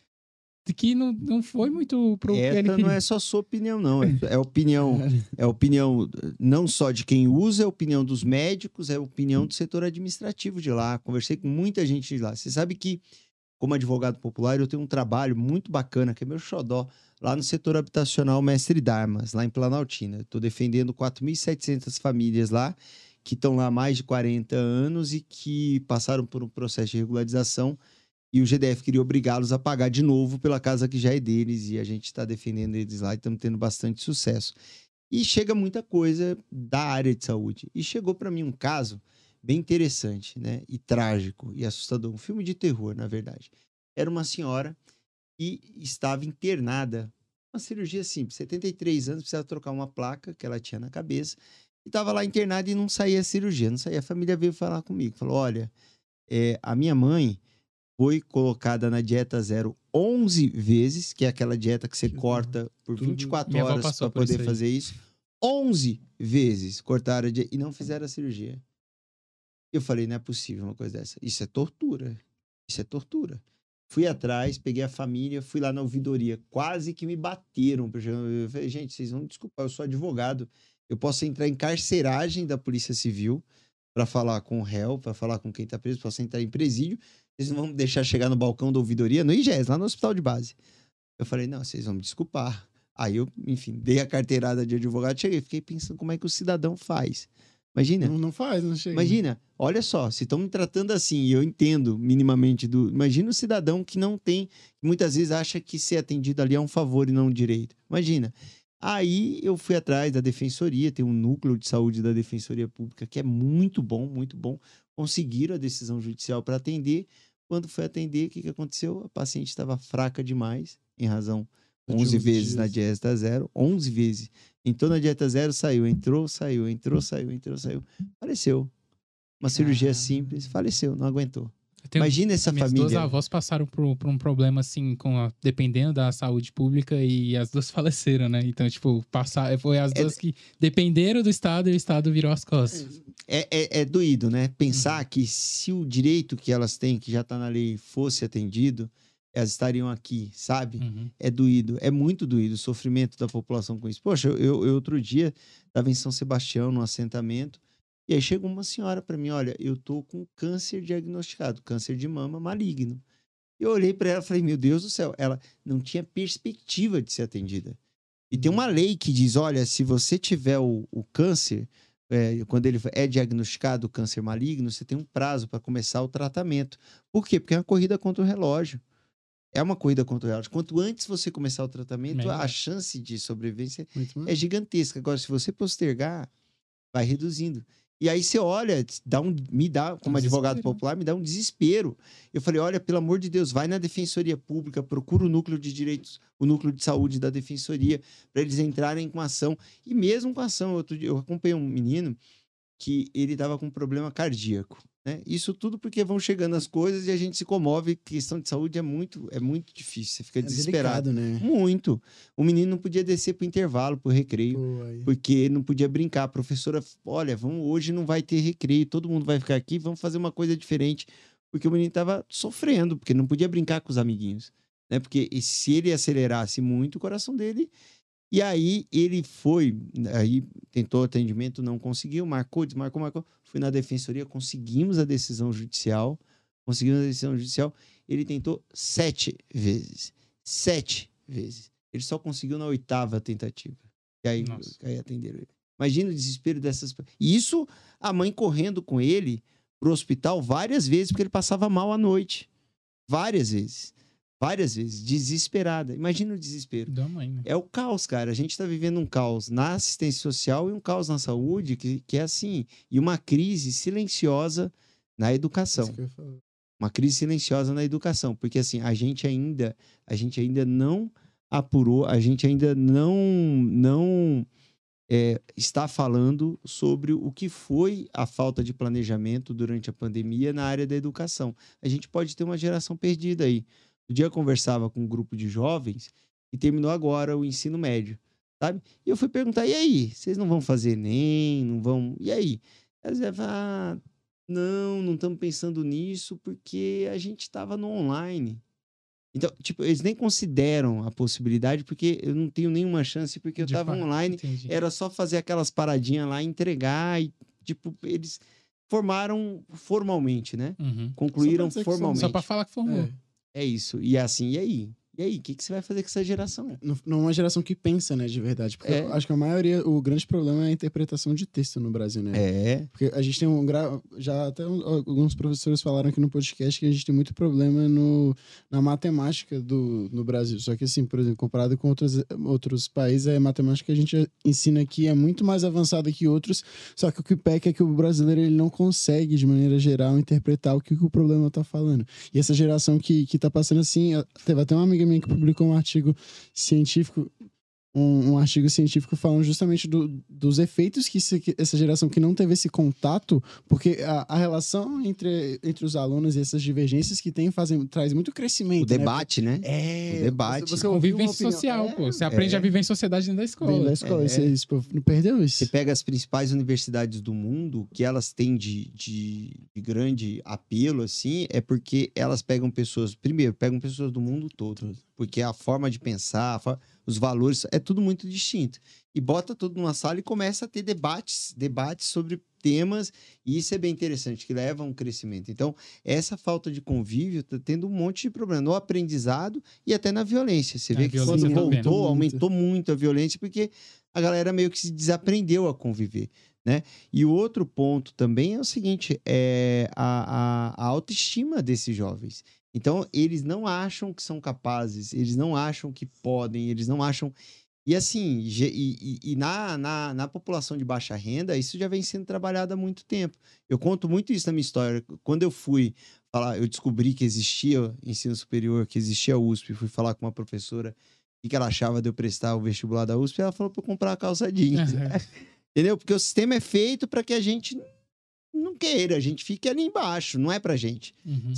que não, não foi muito pro Essa que ele não é só sua opinião, não. É, é opinião, é opinião não só de quem usa, é opinião dos médicos, é opinião do setor administrativo de lá. Conversei com muita gente de lá. Você sabe que, como advogado popular, eu tenho um trabalho muito bacana, que é meu xodó, lá no setor habitacional Mestre Darmas, lá em Planaltina. Estou defendendo quatro mil e setecentas famílias lá, que estão lá há mais de quarenta anos e que passaram por um processo de regularização. E o G D F queria obrigá-los a pagar de novo pela casa que já é deles. E a gente está defendendo eles lá e estamos tendo bastante sucesso. E chega muita coisa da área de saúde. E chegou para mim um caso bem interessante, né? E trágico e assustador. Um filme de terror, na verdade. Era uma senhora que estava internada. Uma cirurgia simples. setenta e três anos, precisava trocar uma placa que ela tinha na cabeça. E estava lá internada e não saía a cirurgia. Não saía. A família veio falar comigo. Falou, olha, é, a minha mãe... foi colocada na dieta zero onze vezes, que é aquela dieta que você corta por vinte e quatro horas para poder fazer isso. onze vezes cortaram a dieta e não fizeram a cirurgia. Eu falei, não é possível uma coisa dessa. Isso é tortura. Isso é tortura. Fui atrás, peguei a família, fui lá na ouvidoria. Quase que me bateram. Eu falei, gente, vocês vão desculpar, eu sou advogado. Eu posso entrar em carceragem da Polícia Civil para falar com o réu, para falar com quem está preso, posso entrar em presídio. Vocês não vão me deixar chegar no balcão da ouvidoria, no I G E S, lá no hospital de base. Eu falei, não, vocês vão me desculpar. Aí eu, enfim, dei a carteirada de advogado, cheguei, fiquei pensando como é que o cidadão faz. Imagina. Não, não faz, não chega. Imagina, olha só, se estão me tratando assim, e eu entendo minimamente do... Imagina o cidadão que não tem, que muitas vezes acha que ser atendido ali é um favor e não um direito. Imagina. Aí eu fui atrás da Defensoria, tem um núcleo de saúde da Defensoria Pública que é muito bom, muito bom. Conseguiram a decisão judicial para atender. Quando foi atender, o que, que aconteceu? A paciente estava fraca demais, em razão onze vezes na dieta zero, onze vezes. Entrou na dieta zero, saiu, entrou, saiu, entrou, saiu, entrou, saiu. Faleceu. Uma cirurgia ah. simples, faleceu, não aguentou. Tenho, Imagina essa minhas família. Minhas duas avós passaram por, por um problema, assim, com a, dependendo da saúde pública e as duas faleceram, né? Então, tipo, passar, foi as duas é, que dependeram do Estado e o Estado virou as costas. É, é, é doído, né? Pensar uhum. que se o direito que elas têm, que já está na lei, fosse atendido, elas estariam aqui, sabe? Uhum. É doído, é muito doído o sofrimento da população com isso. Poxa, eu, eu outro dia estava em São Sebastião, num assentamento, e aí chegou uma senhora para mim, olha, eu tô com câncer diagnosticado, câncer de mama maligno. Eu olhei para ela e falei, meu Deus do céu, ela não tinha perspectiva de ser atendida. E tem uma lei que diz, olha, se você tiver o, o câncer, é, quando ele é diagnosticado o câncer maligno, você tem um prazo para começar o tratamento. Por quê? Porque é uma corrida contra o relógio. É uma corrida contra o relógio. Quanto antes você começar o tratamento, Melhor. a chance de sobrevivência Muito bom. é gigantesca. Agora, se você postergar, vai reduzindo. E aí você olha, dá um, me dá, como advogado Desespero. popular, me dá um desespero. Eu falei, olha, pelo amor de Deus, vai na Defensoria Pública, procura o núcleo de direitos, o núcleo de saúde da Defensoria, para eles entrarem com ação. E mesmo com ação, outro dia, eu acompanhei um menino que ele estava com um problema cardíaco. Né? Isso tudo porque vão chegando as coisas e a gente se comove. Questão de saúde é muito, é muito difícil, você fica É desesperado. delicado, né? Muito. O menino não podia descer para o intervalo, para o recreio, Pô, aí. porque não podia brincar. A professora, olha, vamos, hoje não vai ter recreio, todo mundo vai ficar aqui, vamos fazer uma coisa diferente. Porque o menino estava sofrendo, porque não podia brincar com os amiguinhos. Né? Porque se ele acelerasse muito, o coração dele... E aí ele foi, aí tentou atendimento, não conseguiu, marcou, desmarcou, marcou. Fui na defensoria, conseguimos a decisão judicial. Conseguimos a decisão judicial. Ele tentou sete vezes. Sete vezes. Ele só conseguiu na oitava tentativa. E aí, Nossa. aí atenderam ele. Imagina o desespero dessas pessoas. E isso, a mãe correndo com ele pro hospital várias vezes, porque ele passava mal à noite. Várias vezes. Várias vezes. Desesperada. Imagina o desespero. Da mãe, né? É o caos, cara. A gente está vivendo um caos na assistência social e um caos na saúde, que, que é assim, e uma crise silenciosa na educação. Isso que eu ia falar. Uma crise silenciosa na educação, porque assim, a gente ainda, a gente ainda não apurou, a gente ainda não, não é, está falando sobre o que foi a falta de planejamento durante a pandemia na área da educação. A gente pode ter uma geração perdida aí. Um dia eu conversava com um grupo de jovens e terminou agora o ensino médio, sabe? E eu fui perguntar, e aí? Vocês não vão fazer Enem? Não vão... E aí? Eles iam falar, ah, não, não estamos pensando nisso porque a gente estava no online. Então, tipo, eles nem consideram a possibilidade porque eu não tenho nenhuma chance porque eu De estava fato, online. entendi. Era só fazer aquelas paradinhas lá, entregar e, tipo, eles formaram formalmente, né? Uhum. Concluíram Só pra dizer que formalmente. Só pra falar que formou. É. É isso. E assim, e aí? E aí, o que, que você vai fazer com essa geração? Não, não é uma geração que pensa, né, de verdade. Porque É. eu acho que a maioria, o grande problema é a interpretação de texto no Brasil, né? É. Porque a gente tem um gra... já até um- alguns professores falaram aqui no podcast que a gente tem muito problema no, na matemática do, no Brasil. Só que assim, por exemplo, comparado com outros, outros países, a matemática que a gente ensina aqui é muito mais avançada que outros. Só que o que peca é que o brasileiro ele não consegue, de maneira geral, interpretar o que, que o problema tá falando. E essa geração que, que tá passando assim, teve até uma amiga minha que publicou um artigo científico, um, um artigo científico falando justamente do- dos efeitos que, se- que essa geração que não teve esse contato, porque a, a relação entre, entre os alunos e essas divergências que tem fazem, traz muito crescimento. O debate, né? Né? É, O debate. Você, você ouviu uma Convivência opinião- social, é, pô. Você aprende é. a viver em sociedade dentro da escola. Dentro da escola. É. Você, isso, pô, não perdeu isso? Você pega as principais universidades do mundo, que elas têm de, de, de grande apelo, assim, é porque elas pegam pessoas, primeiro, pegam pessoas do mundo todo, porque a forma de pensar, a for- os valores, é tudo muito distinto. E bota tudo numa sala e começa a ter debates, debates sobre temas, e isso é bem interessante, que leva a um crescimento. Então, essa falta de convívio está tendo um monte de problema no aprendizado e até na violência. Você A vê que quando violência voltou, aumentou muito. aumentou muito a violência, porque a galera meio que se desaprendeu a conviver, né? E o outro ponto também é o seguinte, é a, a, a autoestima desses jovens. Então, eles não acham que são capazes, eles não acham que podem, eles não acham... E assim, ge- e, e- e na, na, na população de baixa renda, isso já vem sendo trabalhado há muito tempo. Eu conto muito isso na minha história. Quando eu fui falar, eu descobri que existia ensino superior, que existia a U S P, fui falar com uma professora o que ela achava de eu prestar o vestibular da U S P, ela falou para eu comprar a calça jeans. Entendeu? Porque o sistema é feito para que a gente não queira, a gente fique ali embaixo, não é pra gente, Uhum. sabe?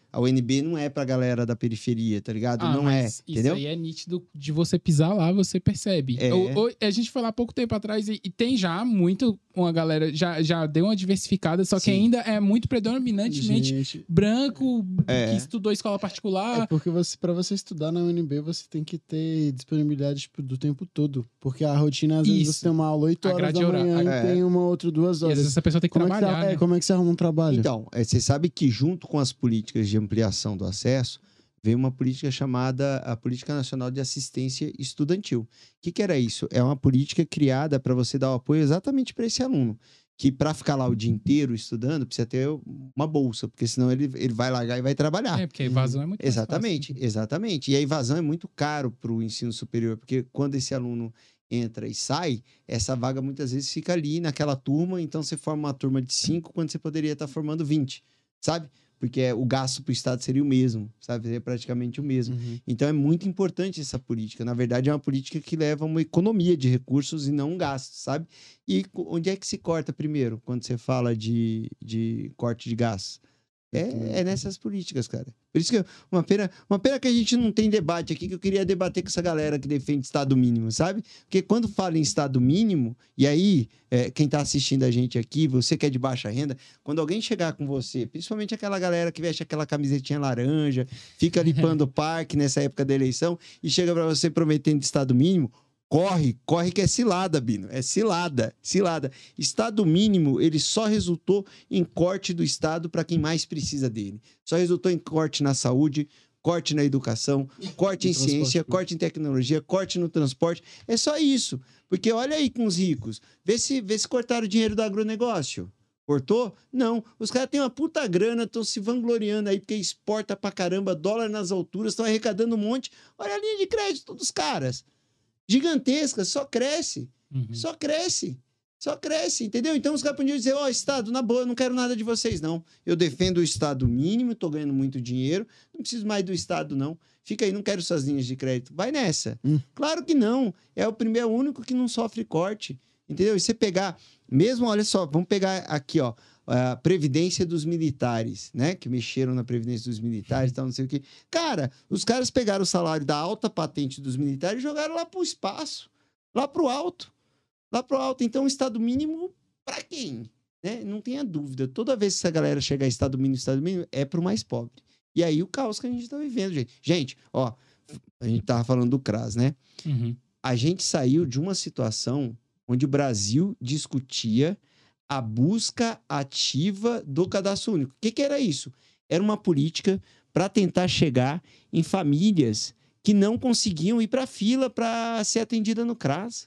A U N B não é pra galera da periferia, tá ligado? Ah, não é, mas entendeu? Isso aí é nítido de você pisar lá, você percebe. É. O- o- a gente foi lá há pouco tempo atrás e, e tem já muito uma galera, já, já deu uma diversificada, só que Sim. ainda é muito predominantemente Gente, branco, É. que estudou escola é particular. porque você, pra você estudar na U N B, você tem que ter disponibilidade tipo, do tempo todo. Porque a rotina, às vezes, Isso. você tem uma aula oito A horas grade da horária. manhã É. e tem uma outra duas E às horas. vezes essa pessoa tem que Como é que, você, trabalhar, é, né? como é que você arruma um trabalho? Então, é, você sabe que junto com as políticas de ampliação do acesso, veio uma política chamada a Política Nacional de Assistência Estudantil. O que, que era isso? É uma política criada para você dar o apoio exatamente para esse aluno, que para ficar lá o dia inteiro estudando, precisa ter uma bolsa, porque senão ele, ele vai largar e vai trabalhar. É, porque a evasão é muito mais Exatamente, fácil. exatamente. E a evasão é muito caro para o ensino superior, porque quando esse aluno entra e sai, essa vaga muitas vezes fica ali naquela turma, então você forma uma turma de cinco quando você poderia estar formando vinte, sabe? Porque o gasto para o Estado seria o mesmo, sabe? Seria praticamente o mesmo. Uhum. Então é muito importante essa política. Na verdade, é uma política que leva a uma economia de recursos e não um gasto, sabe? E co- onde é que se corta primeiro quando você fala de, de corte de gastos? É, é nessas políticas, cara. Por isso que eu- uma pena, uma pena que a gente não tem debate aqui, que eu queria debater com essa galera que defende Estado mínimo, sabe? Porque quando fala em Estado mínimo, e aí, é, quem tá assistindo a gente aqui, você que é de baixa renda, quando alguém chegar com você, principalmente aquela galera que veste aquela camisetinha laranja, fica limpando o parque nessa época da eleição, e chega pra você prometendo Estado mínimo, corre, corre que é cilada, Bino. É cilada, cilada. Estado mínimo, ele só resultou em corte do Estado para quem mais precisa dele. Só resultou em corte na saúde, corte na educação, corte No em transporte ciência, público. corte em tecnologia, corte no transporte. É só isso. Porque olha aí com os ricos. Vê se, vê se cortaram o dinheiro do agronegócio. Cortou? Não. Os caras têm uma puta grana, estão se vangloriando aí, porque exporta pra caramba, dólar nas alturas, estão arrecadando um monte. Olha a linha de crédito dos caras. Gigantesca, só cresce. Uhum. Só cresce. Só cresce, entendeu? Então os caras podiam dizer, ó, Estado, na boa, eu não quero nada de vocês, não. Eu defendo o Estado mínimo, tô ganhando muito dinheiro, não preciso mais do Estado, não. Fica aí, não quero suas linhas de crédito. Vai nessa. Hum. Claro que não. É o primeiro, é o único que não sofre corte. Entendeu? E você pegar, mesmo, olha só, vamos pegar aqui, ó, a Previdência dos Militares, né? Que mexeram na Previdência dos Militares e tal, não sei o quê. Cara, os caras pegaram o salário da alta patente dos militares e jogaram lá pro espaço, lá pro alto. Lá pro alto. Então, o Estado mínimo, pra quem? Né? Não tenha dúvida. Toda vez que essa galera chegar a Estado mínimo, Estado mínimo, é pro mais pobre. E aí, o caos que a gente tá vivendo, gente. Gente, ó, a gente tava falando do CRAS, né? Uhum. A gente saiu de uma situação onde o Brasil discutia a busca ativa do cadastro único. O que, que era isso? Era uma política para tentar chegar em famílias que não conseguiam ir para a fila para ser atendida no CRAS.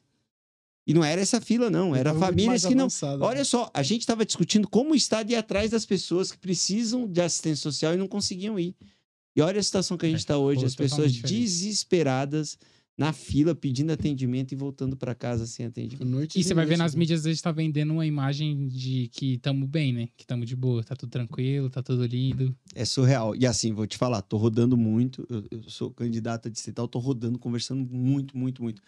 E não era essa fila, não. Era Então, muito famílias mais que não... avançado, né? Olha só, a gente estava discutindo como o Estado ia atrás das pessoas que precisam de assistência social e não conseguiam ir. E olha a situação que a gente está hoje. pô, As pessoas totalmente diferente. desesperadas na fila, pedindo atendimento e voltando para casa sem atendimento. Noite E você vai ver noite, nas né? mídias, às vezes tá vendendo uma imagem de que tamo bem, né? Que tamo de boa, tá tudo tranquilo, tá tudo lindo. É surreal. E assim, vou te falar, tô rodando muito. Eu, eu sou candidata distrital, tô rodando, conversando muito, muito, muito.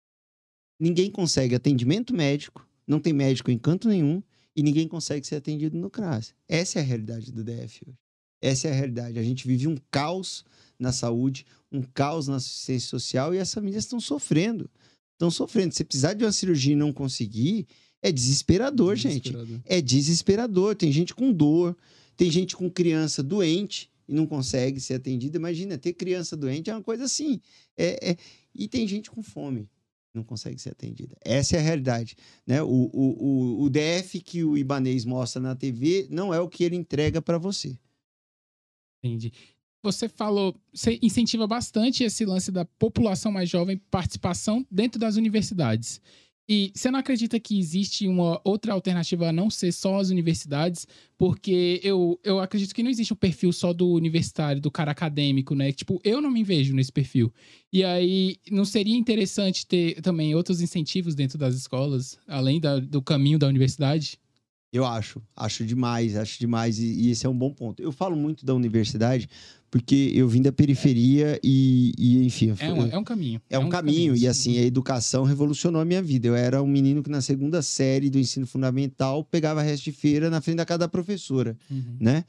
Ninguém consegue atendimento médico, não tem médico em canto nenhum, e ninguém consegue ser atendido no CRAS. Essa é a realidade do D F hoje. Essa é a realidade. A gente vive um caos na saúde, um caos na assistência social, e as famílias estão sofrendo. Estão sofrendo. Se precisar de uma cirurgia e não conseguir, é desesperador, gente. Desesperador. É desesperador. Tem gente com dor, tem gente com criança doente e não consegue ser atendida. Imagina, ter criança doente é uma coisa assim. É, é... E tem gente com fome, não consegue ser atendida. Essa é a realidade. Né? O, o, o, o D F que o Ibanez mostra na T V não é o que ele entrega para você. Entendi. Você falou, você incentiva bastante esse lance da população mais jovem, participação dentro das universidades. E você não acredita que existe uma outra alternativa a não ser só as universidades? Porque eu, eu acredito que não existe um perfil só do universitário, do cara acadêmico, né? Tipo, eu não me vejo nesse perfil. E aí, não seria interessante ter também outros incentivos dentro das escolas, além da, do caminho da universidade? Eu acho, acho demais, acho demais, e, e esse é um bom ponto. Eu falo muito da universidade porque eu vim da periferia e, e enfim... É um, é um caminho. É um, caminho, e assim, a educação revolucionou a minha vida. Eu era um menino que na segunda série do ensino fundamental pegava resto de feira na frente da casa da professora, Uhum. né?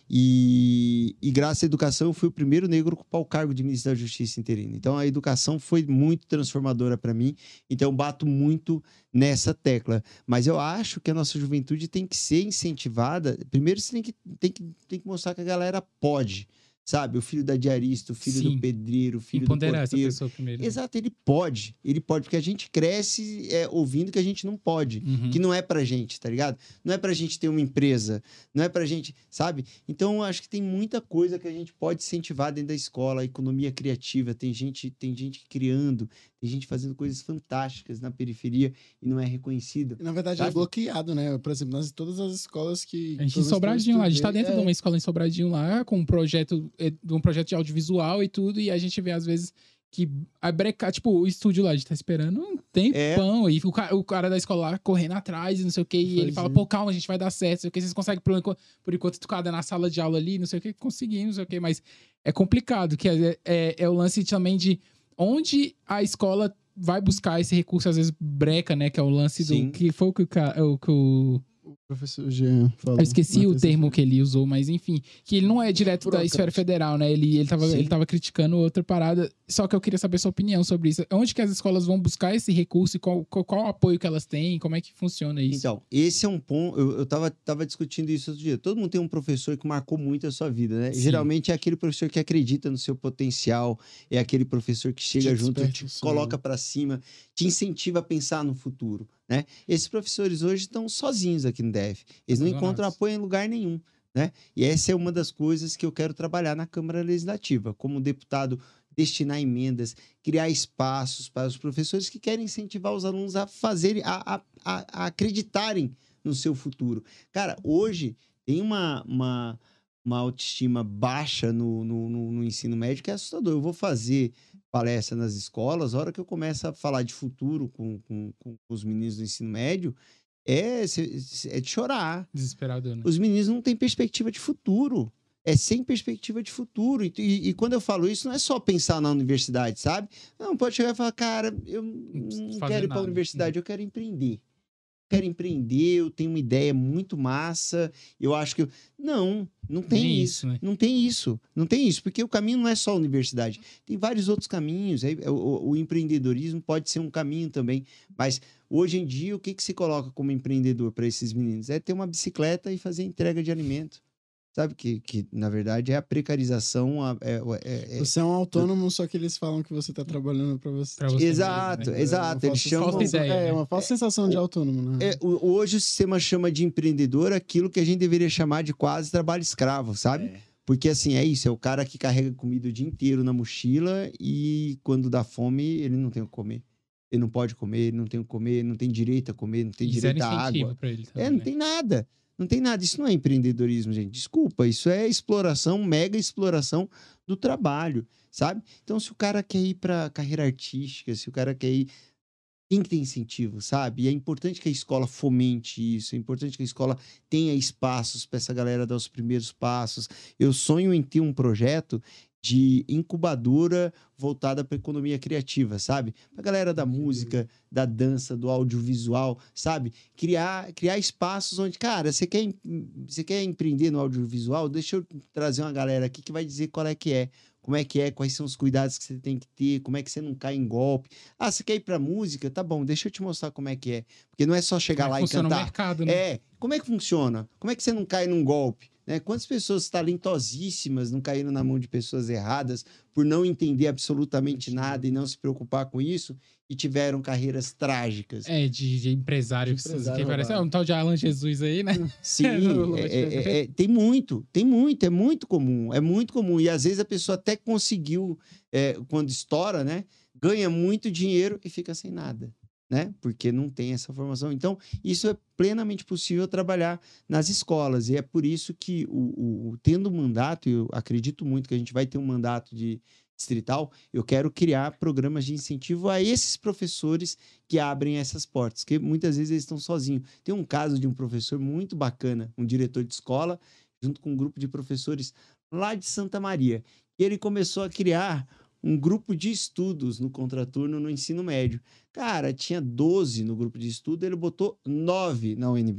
E, e graças à educação, eu fui o primeiro negro a ocupar o cargo de ministro da Justiça interino. Então, a educação foi muito transformadora para mim. Então, eu bato muito nessa tecla. Mas eu acho que a nossa juventude tem que ser incentivada. Primeiro, você tem que, tem que, tem que mostrar que a galera pode. Sabe? O filho da diarista, o filho Sim. do pedreiro, o filho Empoderar do essa porteiro. pessoa primeiro. Exato, ele pode. Ele pode, porque a gente cresce é, ouvindo que a gente não pode. Uhum. Que não é pra gente, tá ligado? Não é pra gente ter uma empresa. Não é pra gente, sabe? Então, eu acho que tem muita coisa que a gente pode incentivar dentro da escola. A economia criativa. Tem gente, tem gente criando. Tem gente fazendo coisas fantásticas na periferia e não é reconhecido. Na verdade, Sabe? é bloqueado, né? Por exemplo, nas todas as escolas que... A gente em todas as Sobradinho lá, a gente tá estudei, dentro é, de uma escola em Sobradinho lá, com um projeto, eh, de um projeto de audiovisual e tudo, e a gente vê às vezes que a breca, tipo, o estúdio lá, a gente tá esperando um tempão, e o cara, o cara da escola lá correndo atrás e não sei o que, e ele Pois fala, é. pô, calma, a gente vai dar certo, não sei o que, vocês conseguem por enquanto, por enquanto cada na sala de aula ali, não sei o que, conseguimos, não sei o que, mas é complicado, que é, é, é o lance também de onde a escola vai buscar esse recurso, às vezes breca, né, que é o lance Sim. do, que foi o que o, ca- o, que o O professor Jean falou. eu esqueci o Matheus termo Alfredo. que ele usou, mas enfim, que ele não é direto da Burocrático. esfera federal, né? Ele, ele, tava, Sim. ele tava criticando outra parada, só que eu queria saber sua opinião sobre isso. Onde que as escolas vão buscar esse recurso e qual, qual, qual o apoio que elas têm, como é que funciona isso? Então, esse é um ponto. Eu, eu tava, tava discutindo isso outro dia. Todo mundo tem um professor que marcou muito a sua vida, né? Sim. Geralmente é aquele professor que acredita no seu potencial, é aquele professor que chega Te junto, desperta te o sonho. coloca pra cima, te incentiva a pensar no futuro, né? Esses professores hoje estão sozinhos aqui no D F. Eles não Abandonados. encontram apoio em lugar nenhum, né? E essa é uma das coisas que eu quero trabalhar na Câmara Legislativa, como deputado, destinar emendas, criar espaços para os professores que querem incentivar os alunos a fazerem, a, a, a, a acreditarem no seu futuro. Cara, hoje tem uma, uma, uma autoestima baixa no, no, no, no ensino médio que é assustador. Eu vou fazer palestra nas escolas, a hora que eu começo a falar de futuro com, com, com os meninos do ensino médio, é, é de chorar. Desesperador, né? Os meninos não têm perspectiva de futuro. É sem perspectiva de futuro. E, e, e quando eu falo isso, não é só pensar na universidade, sabe? Não, pode chegar e falar, cara, eu não fazer quero ir para a nada. universidade, eu quero empreender. Quero empreender, eu tenho uma ideia muito massa, eu acho que... Eu... Não, não tem Nem isso. isso, né? Não tem isso. Não tem isso, porque o caminho não é só a universidade. Tem vários outros caminhos. Aí, O, o, o empreendedorismo pode ser um caminho também. Mas hoje em dia, o que, que se coloca como empreendedor para esses meninos? É ter uma bicicleta e fazer entrega de alimento. Sabe? Que, que na verdade, é a precarização. a- É, é- é- Você é um autônomo, só que eles falam que você tá trabalhando pra você. Pra você Exato, mesmo, né? exato. É uma Eles falsa chamam... Falsa sensação- ideia, É, né? uma falsa sensação de autônomo, né? É, o- hoje o sistema chama de empreendedor aquilo que a gente deveria chamar de quase trabalho escravo, sabe? É. Porque assim, é isso, é o cara que carrega comida o dia inteiro na mochila e quando dá fome, ele não tem o que comer. Ele não pode comer, ele não tem o que comer, ele não tem direito a comer, não tem E zero direito a incentivo água. pra ele também, É, não né? tem nada. Não tem nada. Isso não é empreendedorismo, gente. Desculpa. Isso é exploração, mega exploração do trabalho, sabe? Então, se o cara quer ir para carreira artística, se o cara quer ir. Tem que ter incentivo, sabe? E é importante que a escola fomente isso, é importante que a escola tenha espaços para essa galera dar os primeiros passos. Eu sonho em ter um projeto de incubadora voltada para economia criativa, sabe? Para galera da música, da dança, do audiovisual, sabe? Criar, criar espaços onde, cara, você quer, em- você quer empreender no audiovisual? Deixa eu trazer uma galera aqui que vai dizer qual é que é. Como é que é, quais são os cuidados que você tem que ter, como é que você não cai em golpe. Ah, você quer ir pra música? Tá bom, deixa eu te mostrar como é que é. Porque não é só chegar Como é lá que e funciona o cantar. mercado, né? É, como é que funciona? Como é que você não cai num golpe? Né? Quantas pessoas talentosíssimas não caíram na mão de pessoas erradas por não entender absolutamente nada e não se preocupar com isso e tiveram carreiras trágicas? É, de, de empresário. De que- empresário que parece roubado. é um tal de Alan Jesus aí, né? Sim, No- é- é- é- é- tem muito, tem muito, é muito comum, é muito comum. E às vezes a pessoa até conseguiu, é, quando estoura, né? Ganha muito dinheiro e fica sem nada, né? Porque não tem essa formação. Então, isso é plenamente possível trabalhar nas escolas. E é por isso que, o, o- tendo um mandato, eu acredito muito que a gente vai ter um mandato de distrital, eu quero criar programas de incentivo a esses professores que abrem essas portas, porque muitas vezes eles estão sozinhos. Tem um caso de um professor muito bacana, um diretor de escola, junto com um grupo de professores lá de Santa Maria. E ele começou a criar um grupo de estudos no contraturno no ensino médio. Cara, tinha doze no grupo de estudo, ele botou nove na U N B.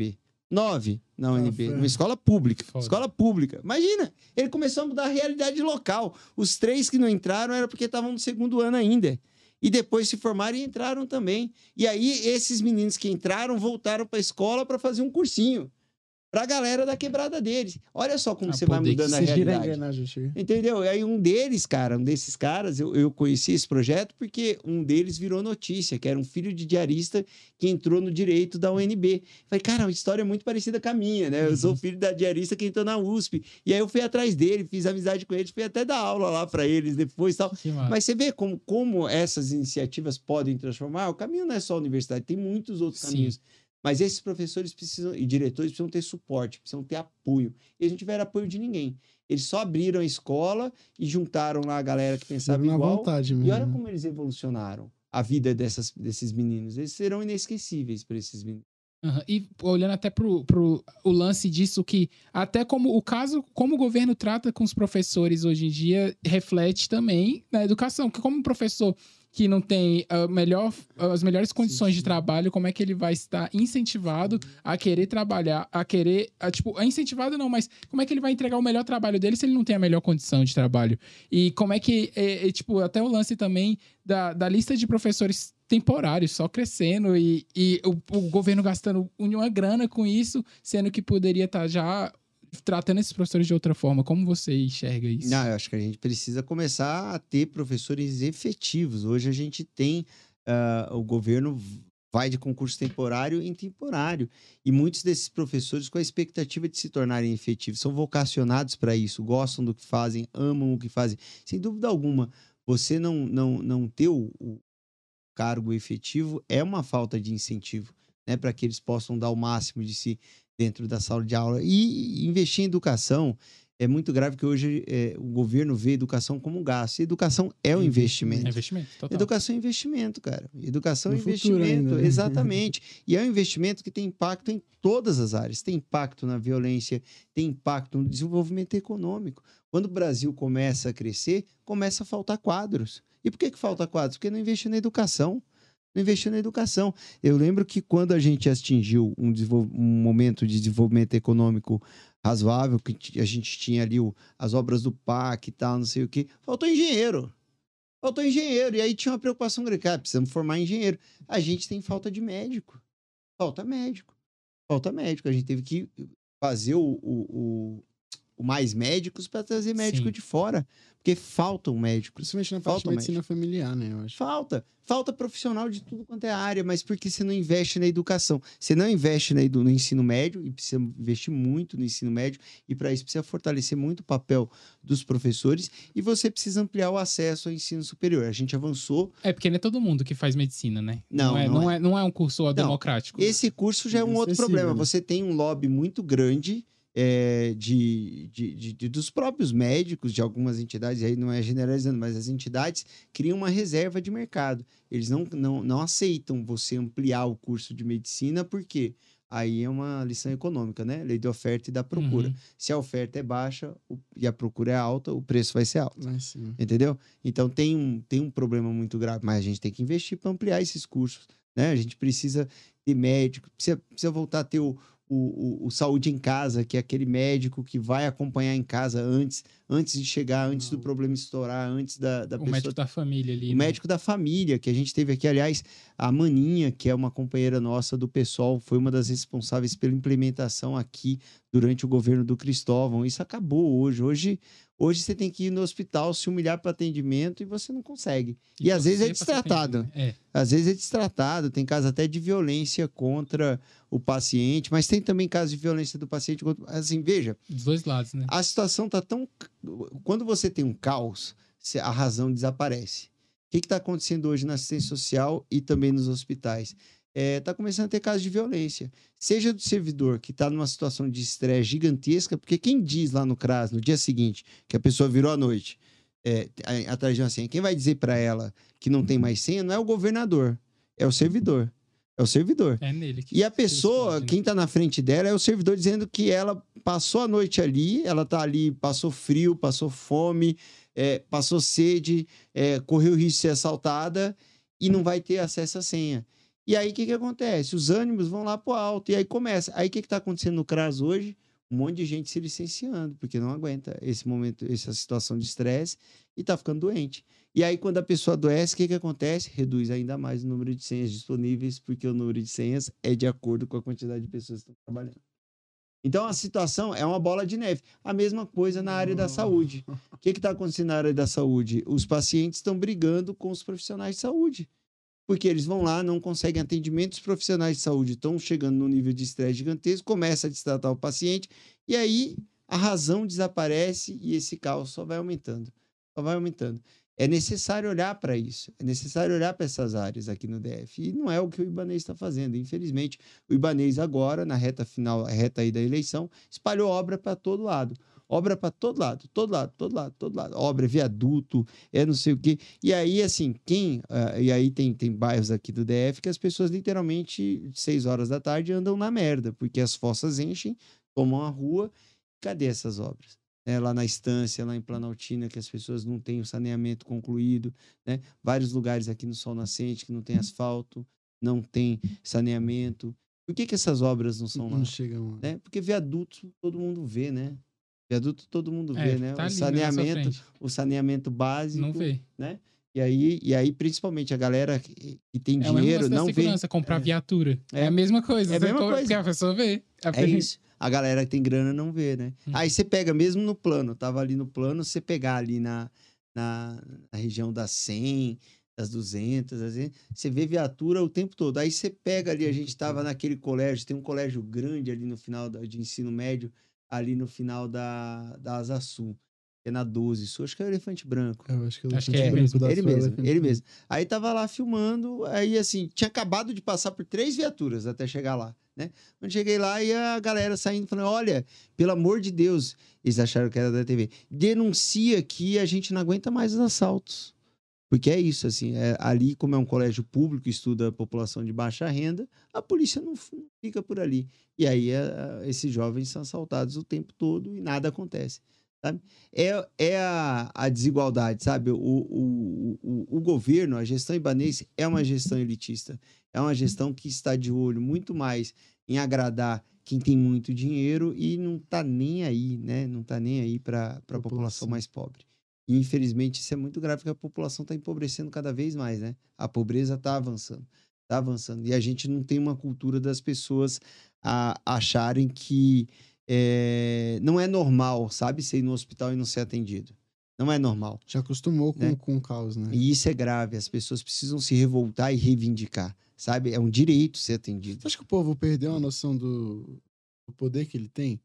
Nove na U N B, Ah, numa escola pública. Foda. Escola pública. Imagina, ele começou a mudar a realidade local. Os três que não entraram era porque estavam no segundo ano ainda. E depois se formaram e entraram também. E aí, esses meninos que entraram voltaram para a escola para fazer um cursinho. Pra galera da quebrada deles. Olha só como Ah, você vai poder mudando a Você gira a realidade. engrenagem, chega. Entendeu? E aí um deles, cara, um desses caras, eu, eu conheci esse projeto porque um deles virou notícia, que era um filho de diarista que entrou no direito da U N B. Falei, cara, uma história muito parecida com a minha, né? Eu sou filho da diarista que entrou na U S P. E aí eu fui atrás dele, fiz amizade com eles, fui até dar aula lá pra eles depois e tal. Que massa. Mas você vê como, como essas iniciativas podem transformar. O caminho não é só a universidade, tem muitos outros Sim. caminhos. Mas esses professores precisam e diretores precisam ter suporte, precisam ter apoio. Eles não tiveram apoio de ninguém. Eles só abriram a escola e juntaram lá a galera que pensava Na igual. vontade E mesmo. olha como eles evolucionaram a vida dessas, desses meninos. Eles serão inesquecíveis para esses meninos. Uhum. E olhando até pro, pro o lance disso, que até como o caso, como o governo trata com os professores hoje em dia, reflete também na educação. Que como um professor que não tem a melhor, as melhores condições de trabalho, como é que ele vai estar incentivado a querer trabalhar, a querer, a, tipo, a incentivado não, mas como é que ele vai entregar o melhor trabalho dele se ele não tem a melhor condição de trabalho? E como é que, é, é, tipo, até o lance também da, da lista de professores temporários, só crescendo e, e o, o governo gastando uma grana com isso, sendo que poderia estar já tratando esses professores de outra forma. Como você enxerga isso? Não, eu acho que a gente precisa começar a ter professores efetivos. Hoje a gente tem, uh, o governo vai de concurso temporário em temporário. E muitos desses professores com a expectativa de se tornarem efetivos, são vocacionados para isso, gostam do que fazem, amam o que fazem. Sem dúvida alguma, você não, não, não ter o, o cargo efetivo é uma falta de incentivo, né, para que eles possam dar o máximo de si dentro da sala de aula. E investir em educação é muito grave, que hoje é, o governo vê educação como gasto. E educação é um investimento. É investimento, total. Educação é investimento, cara. Educação No é futuro investimento, ainda, né? exatamente. E é um investimento que tem impacto em todas as áreas. Tem impacto na violência, tem impacto no desenvolvimento econômico. Quando o Brasil começa a crescer, começa a faltar quadros. E por que que falta quadros? Porque não investiu na educação. Não investiu na educação. Eu lembro que quando a gente atingiu um, um momento de desenvolvimento econômico razoável, que a gente tinha ali o, as obras do P A C e tal, não sei o quê, faltou engenheiro. Faltou engenheiro. E aí tinha uma preocupação grande. Cara, precisamos formar engenheiro. A gente tem falta de médico. Falta médico. Falta médico. A gente teve que fazer o, o, o, o mais médicos para trazer médico Sim. de fora. Porque faltam médicos. Principalmente na parte Falta de medicina médico. familiar, né? Eu acho. Falta. Falta profissional de tudo quanto é área, mas porque você não investe na educação. Você não investe na edu- no ensino médio, e precisa investir muito no ensino médio, e para isso precisa fortalecer muito o papel dos professores, e você precisa ampliar o acesso ao ensino superior. A gente avançou. É, porque não é todo mundo que faz medicina, né? Não, é, não não, é. Não é um curso democrático. Esse curso já é um outro Acessível, problema. né? Você tem um lobby muito grande é, de, de, de- de- dos próprios médicos, de algumas entidades, aí não é generalizando, mas as entidades criam uma reserva de mercado. Eles não, não, não aceitam você ampliar o curso de medicina, porque aí é uma lição econômica, né? Lei de oferta e da procura. Uhum. Se a oferta é baixa o- e a procura é alta, o preço vai ser alto. Mas, sim. Entendeu? Então tem um, tem um problema muito grave, mas a gente tem que investir para ampliar esses cursos, né? A gente precisa ter médico, precisa, precisa voltar a ter o, o, o, o saúde em casa, que é aquele médico que vai acompanhar em casa antes, antes de chegar, antes do problema estourar, antes da, da O pessoa... médico da família ali. O né? médico da família, que a gente teve aqui, aliás, a Maninha, que é uma companheira nossa do PSOL, foi uma das responsáveis pela implementação aqui durante o governo do Cristóvão. Isso acabou hoje. Hoje, hoje você tem que ir no hospital, se humilhar para atendimento e você não consegue. E, às vezes é torcer pra ser destratado. atendido, né? É. Às vezes é destratado, tem casos até de violência contra o paciente, mas tem também casos de violência do paciente contra... Assim, veja, Dos dois lados, né? a situação tá tão... Quando você tem um caos, se- a razão desaparece. O que está acontecendo hoje na assistência social e também nos hospitais? Está começando a ter casos de violência. Seja do servidor que está numa situação de estresse gigantesca, porque quem diz lá no CRAS, no dia seguinte, que a pessoa virou à noite, é, a- atrás de uma senha, quem vai dizer para ela que não tem mais senha não é o governador, é o servidor. É o servidor. É nele. Que E a que eles pessoa, podem, né? quem tá na frente dela é o servidor dizendo que ela passou a noite ali, ela tá ali, passou frio, passou fome, é, passou sede, é, correu o risco de ser assaltada e não vai ter acesso à senha. E aí, o que que acontece? Os ânimos vão lá pro alto, e aí começa. Aí, o que que tá acontecendo no CRAS hoje? Um monte de gente se licenciando, porque não aguenta esse momento, essa situação de estresse, e tá ficando doente. E aí, quando a pessoa adoece, o que que acontece? Reduz ainda mais o número de senhas disponíveis, porque o número de senhas é de acordo com a quantidade de pessoas que estão trabalhando. Então, a situação é uma bola de neve. A mesma coisa na área da saúde. O que está acontecendo na área da saúde? Os pacientes estão brigando com os profissionais de saúde. Porque eles vão lá, não conseguem atendimento, os profissionais de saúde estão chegando num nível de estresse gigantesco, começa a destratar o paciente, e aí a razão desaparece e esse caos só vai aumentando. Só vai aumentando. É necessário olhar para isso, é necessário olhar para essas áreas aqui no D F. E não é o que o Ibanez está fazendo. Infelizmente, o Ibanez agora, na reta final, a reta aí da eleição, espalhou obra para todo lado. Obra para todo lado, todo lado, todo lado, todo lado. Obra, viaduto, é não sei o quê. E aí, assim, quem... Uh, e aí tem, tem bairros aqui do D F que as pessoas literalmente, seis horas da tarde, andam na merda, porque as fossas enchem, tomam a rua. Cadê essas obras? É, lá na Estância, lá em Planaltina, que as pessoas não têm o saneamento concluído, né? Vários lugares aqui no Sol Nascente que não tem asfalto, não tem saneamento. Por que que essas obras não são lá? Não chegam lá. Né? Porque viaduto todo mundo vê, né? Viaduto todo mundo vê, É, né? tá o ali, saneamento, o saneamento básico, não vê. né? E aí, e aí principalmente a galera que, que tem É dinheiro não vê. segurança, comprar é. viatura. É. É. é a mesma coisa. É a mesma compra, coisa. Porque a pessoa vê. A É pessoa... isso. A galera que tem grana não vê, né? Hum. Aí você pega mesmo no plano, tava ali no plano, você pegar ali na, na, na região das cem, das duzentas, assim, você vê viatura o tempo todo. Aí você pega ali, a gente tava naquele colégio, tem um colégio grande ali no final da, de ensino médio, ali no final da, da Asa Sul, que é na doze, isso acho que é o Elefante Branco. Eu acho que, eu Acho que é ele branco mesmo. da Ele sua mesmo, elefante ele branco. mesmo. Aí tava lá filmando, aí assim, tinha acabado de passar por três viaturas até chegar lá, né? Quando cheguei lá e a galera saindo falando, olha, pelo amor de Deus, eles acharam que era da T V, denuncia que a gente não aguenta mais os assaltos. Porque é isso, assim, é, ali como é um colégio público, estuda a população de baixa renda, a polícia não, não fica por ali. E aí é, esses jovens são assaltados o tempo todo e nada acontece. Sabe? É, é a, a desigualdade, sabe? O, o, o, o governo, a gestão ibanês é uma gestão elitista. É uma gestão que está de olho muito mais em agradar quem tem muito dinheiro e não está nem aí, né? Não está nem aí para a população. população mais pobre. E, infelizmente, isso é muito grave, porque a população está empobrecendo cada vez mais, né? A pobreza está avançando, está avançando. E a gente não tem uma cultura das pessoas a acharem que é, não é normal, sabe? Ser ir no hospital e não ser atendido. Não é normal. Já acostumou com, né? com o caos, né? E isso é grave. As pessoas precisam se revoltar e reivindicar, sabe? É um direito ser atendido. Você acha que o povo perdeu a noção do, do poder que ele tem?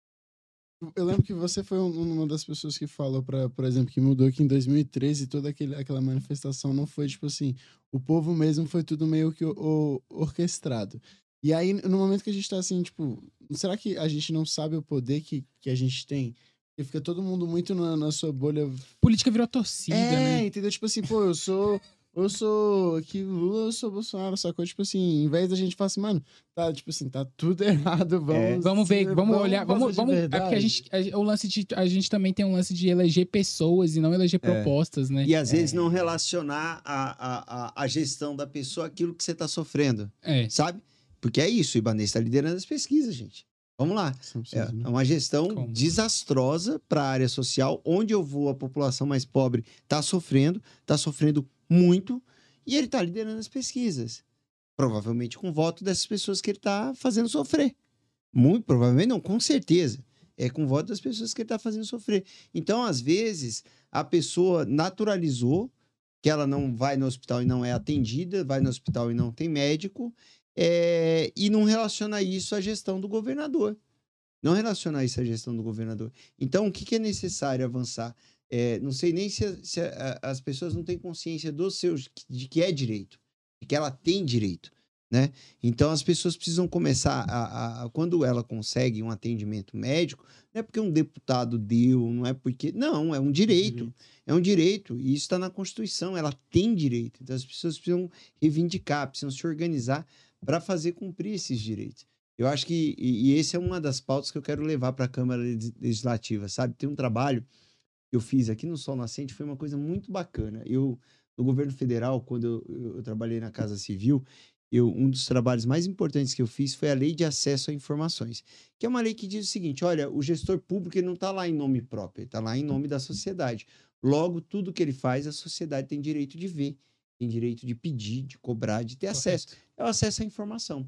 Eu lembro que você foi um, uma das pessoas que falou, pra, por exemplo, que mudou que em dois mil e treze toda aquele, aquela manifestação não foi, tipo assim, o povo mesmo foi tudo meio que o, o, orquestrado. E aí, no momento que a gente tá assim, tipo, será que a gente não sabe o poder que, que a gente tem? Porque fica todo mundo muito na, na sua bolha. Política virou torcida, é, né? entendeu? Tipo assim, pô, eu sou... Eu sou aqui Lula, eu sou Bolsonaro, sacou? Tipo assim, em vez da gente falar assim, mano, tá, tipo assim, tá tudo errado, vamos... É. Vamos ver, vamos, vamos olhar, vamos... vamos é porque a gente, a, o lance de, a gente também tem um lance de eleger pessoas e não eleger é. propostas, né? E às é. vezes não relacionar a, a, a gestão da pessoa àquilo que você tá sofrendo, é. sabe? Porque é isso, o Ibanez tá liderando as pesquisas, gente. Vamos lá. É, é uma gestão Como? desastrosa para a área social, onde eu vou, a população mais pobre tá sofrendo, tá sofrendo muito, e ele tá liderando as pesquisas. Provavelmente com o voto dessas pessoas que ele tá fazendo sofrer. Muito provavelmente, não, com certeza. É com o voto das pessoas que ele tá fazendo sofrer. Então, às vezes, a pessoa naturalizou que ela não vai no hospital e não é atendida, vai no hospital e não tem médico, é, e não relaciona isso à gestão do governador. Não relaciona isso à gestão do governador. Então, o que, que é necessário avançar? É, não sei nem se, a, se a, as pessoas não têm consciência dos seus, de que é direito, de que ela tem direito, né? Então, as pessoas precisam começar a, a, a... Quando ela consegue um atendimento médico, não é porque um deputado deu, não é porque... Não, é um direito. É um direito. E isso está na Constituição. Ela tem direito. Então, as pessoas precisam reivindicar, precisam se organizar para fazer cumprir esses direitos. Eu acho que... E, e esse é uma das pautas que eu quero levar para a Câmara Legislativa, sabe? Tem um trabalho que eu fiz aqui no Sol Nascente, foi uma coisa muito bacana. Eu, no governo federal, quando eu, eu, eu trabalhei na Casa Civil, eu, um dos trabalhos mais importantes que eu fiz foi a Lei de Acesso a Informações, que é uma lei que diz o seguinte, olha, o gestor público ele não está lá em nome próprio, ele está lá em nome da sociedade. Logo, tudo que ele faz, a sociedade tem direito de ver, tem direito de pedir, de cobrar, de ter acesso. É o acesso à informação.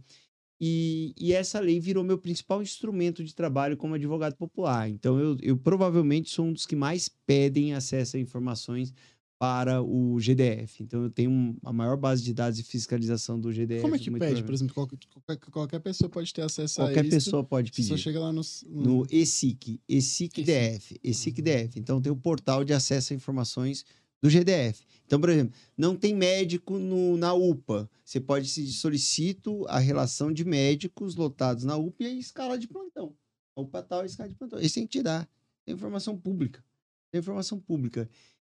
E, e essa lei virou meu principal instrumento de trabalho como advogado popular. Então, eu, eu provavelmente sou um dos que mais pedem acesso a informações para o G D F. Então, eu tenho um, a maior base de dados de fiscalização do G D F. Como é que pede? Por exemplo, qualquer, qualquer, qualquer pessoa pode ter acesso qualquer a isso? Qualquer pessoa pode pedir. Só chega lá no... No, no E S I C, E S I C D F, E S I C D F. Então, tem o portal de acesso a informações do G D F. Então, por exemplo, não tem médico no, na U P A. Você pode se solicito a relação de médicos lotados na U P A e a escala de plantão. A U P A tal, a escala de plantão. Isso tem que te dar. É informação pública. É informação pública.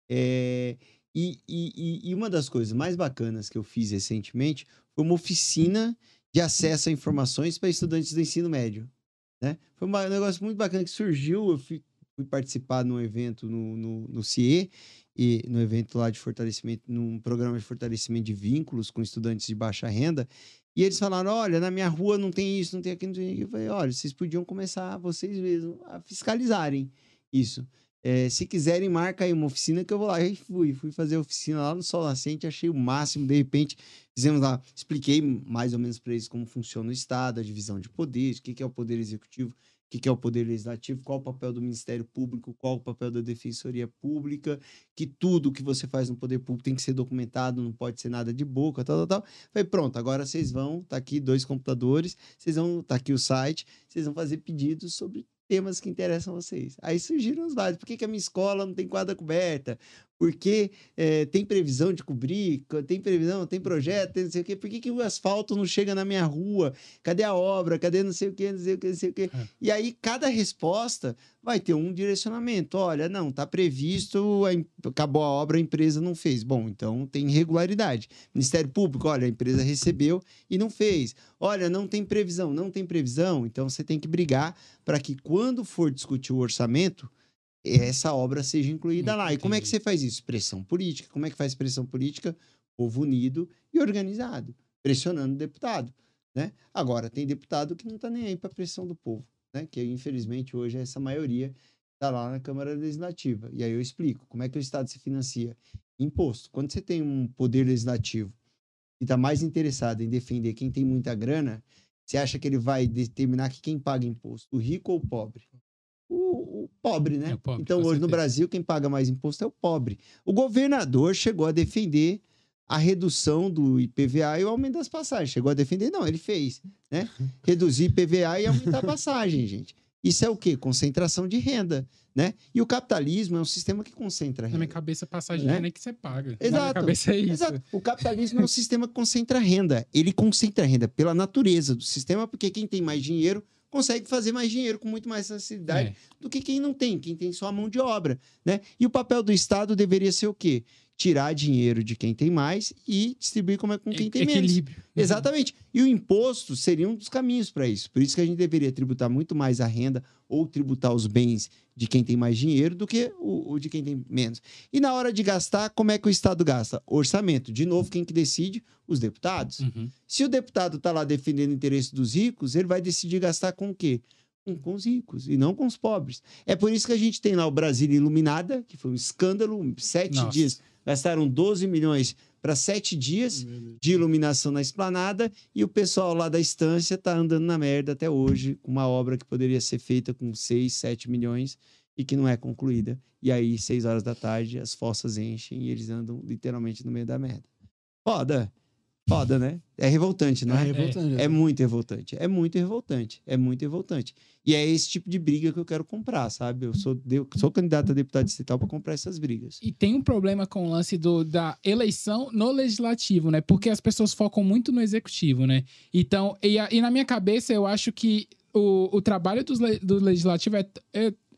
É... E, e, e uma das coisas mais bacanas que eu fiz recentemente foi uma oficina de acesso a informações para estudantes do ensino médio. Né? Foi um negócio muito bacana que surgiu. Eu fui, fui participar num evento no, no, no C I E, e no evento lá de fortalecimento, num programa de fortalecimento de vínculos com estudantes de baixa renda. E eles falaram, olha, na minha rua não tem isso, não tem aquilo, não tem aquilo. Eu falei, olha, vocês podiam começar vocês mesmos a fiscalizarem isso. É, se quiserem, marca aí uma oficina que eu vou lá. E fui, fui fazer a oficina lá no Sol Nascente, achei o máximo, de repente, fizemos lá, expliquei mais ou menos para eles como funciona o Estado, a divisão de poderes, o que, que é o poder executivo, o que, que é o poder legislativo, qual o papel do Ministério Público, qual o papel da Defensoria Pública, que tudo que você faz no poder público tem que ser documentado, não pode ser nada de boca, tal, tal, tal. Falei, pronto, agora vocês vão, tá aqui dois computadores, vocês vão, tá aqui o site, vocês vão fazer pedidos sobre temas que interessam a vocês. Aí surgiram os vários. Por que, que a minha escola não tem quadra coberta? Por que é, tem previsão de cobrir? Tem previsão, tem projeto, tem não sei o quê. Por que, que o asfalto não chega na minha rua? Cadê a obra? Cadê não sei o quê, não sei o quê, não sei o quê? É. E aí, cada resposta vai ter um direcionamento. Olha, não, está previsto, a, acabou a obra, a empresa não fez. Bom, então tem irregularidade. Ministério Público, olha, a empresa recebeu e não fez. Olha, não tem previsão, não tem previsão. Então, você tem que brigar para que, quando for discutir o orçamento, essa obra seja incluída lá. E como é que você faz isso? Pressão política. Como é que faz pressão política? Povo unido e organizado, pressionando o deputado, né? Agora, tem deputado que não está nem aí para a pressão do povo, né? Que, infelizmente, hoje essa maioria está lá na Câmara Legislativa. E aí eu explico como é que o Estado se financia. Imposto. Quando você tem um poder legislativo que está mais interessado em defender quem tem muita grana, você acha que ele vai determinar que quem paga imposto, o rico ou o pobre? O, o pobre, né? É o pobre, então, hoje certeza. No Brasil, quem paga mais imposto é o pobre. O governador chegou a defender a redução do I P V A e o aumento das passagens. Chegou a defender? Não, ele fez, né? Reduzir I P V A e aumentar a passagem, gente. Isso é o quê? Concentração de renda, né? E o capitalismo é um sistema que concentra renda. Na minha cabeça, passagem né? de renda é que você paga. Exato. Na minha cabeça é isso. Exato. O capitalismo é um sistema que concentra renda. Ele concentra renda pela natureza do sistema, porque quem tem mais dinheiro consegue fazer mais dinheiro com muito mais facilidade é. do que quem não tem, quem tem só a mão de obra, né? E o papel do Estado deveria ser o quê? Tirar dinheiro de quem tem mais e distribuir como é com quem e, tem menos. Equilíbrio. Exatamente. E o imposto seria um dos caminhos para isso. Por isso que a gente deveria tributar muito mais a renda ou tributar os bens de quem tem mais dinheiro do que o, o de quem tem menos. E na hora de gastar, como é que o Estado gasta? Orçamento. De novo, quem que decide? Os deputados. Uhum. Se o deputado está lá defendendo o interesse dos ricos, ele vai decidir gastar com o quê? Com os ricos e não com os pobres. É por isso que a gente tem lá o Brasília Iluminada, que foi um escândalo, sete Nossa. dias. Gastaram doze milhões para sete dias de iluminação na esplanada e o pessoal lá da Estância está andando na merda até hoje com uma obra que poderia ser feita com seis, sete milhões e que não é concluída. E aí, seis horas da tarde, as fossas enchem e eles andam literalmente no meio da merda. Foda! Foda, né? É revoltante, não é? É revoltante. É, é muito revoltante. É muito revoltante. É muito revoltante. E é esse tipo de briga que eu quero comprar, sabe? Eu sou, eu sou candidato a deputado distrital para comprar essas brigas. E tem um problema com o lance do, da eleição no legislativo, né? Porque as pessoas focam muito no executivo, né? Então, e, a, e na minha cabeça, eu acho que o, o trabalho do, do legislativo é, é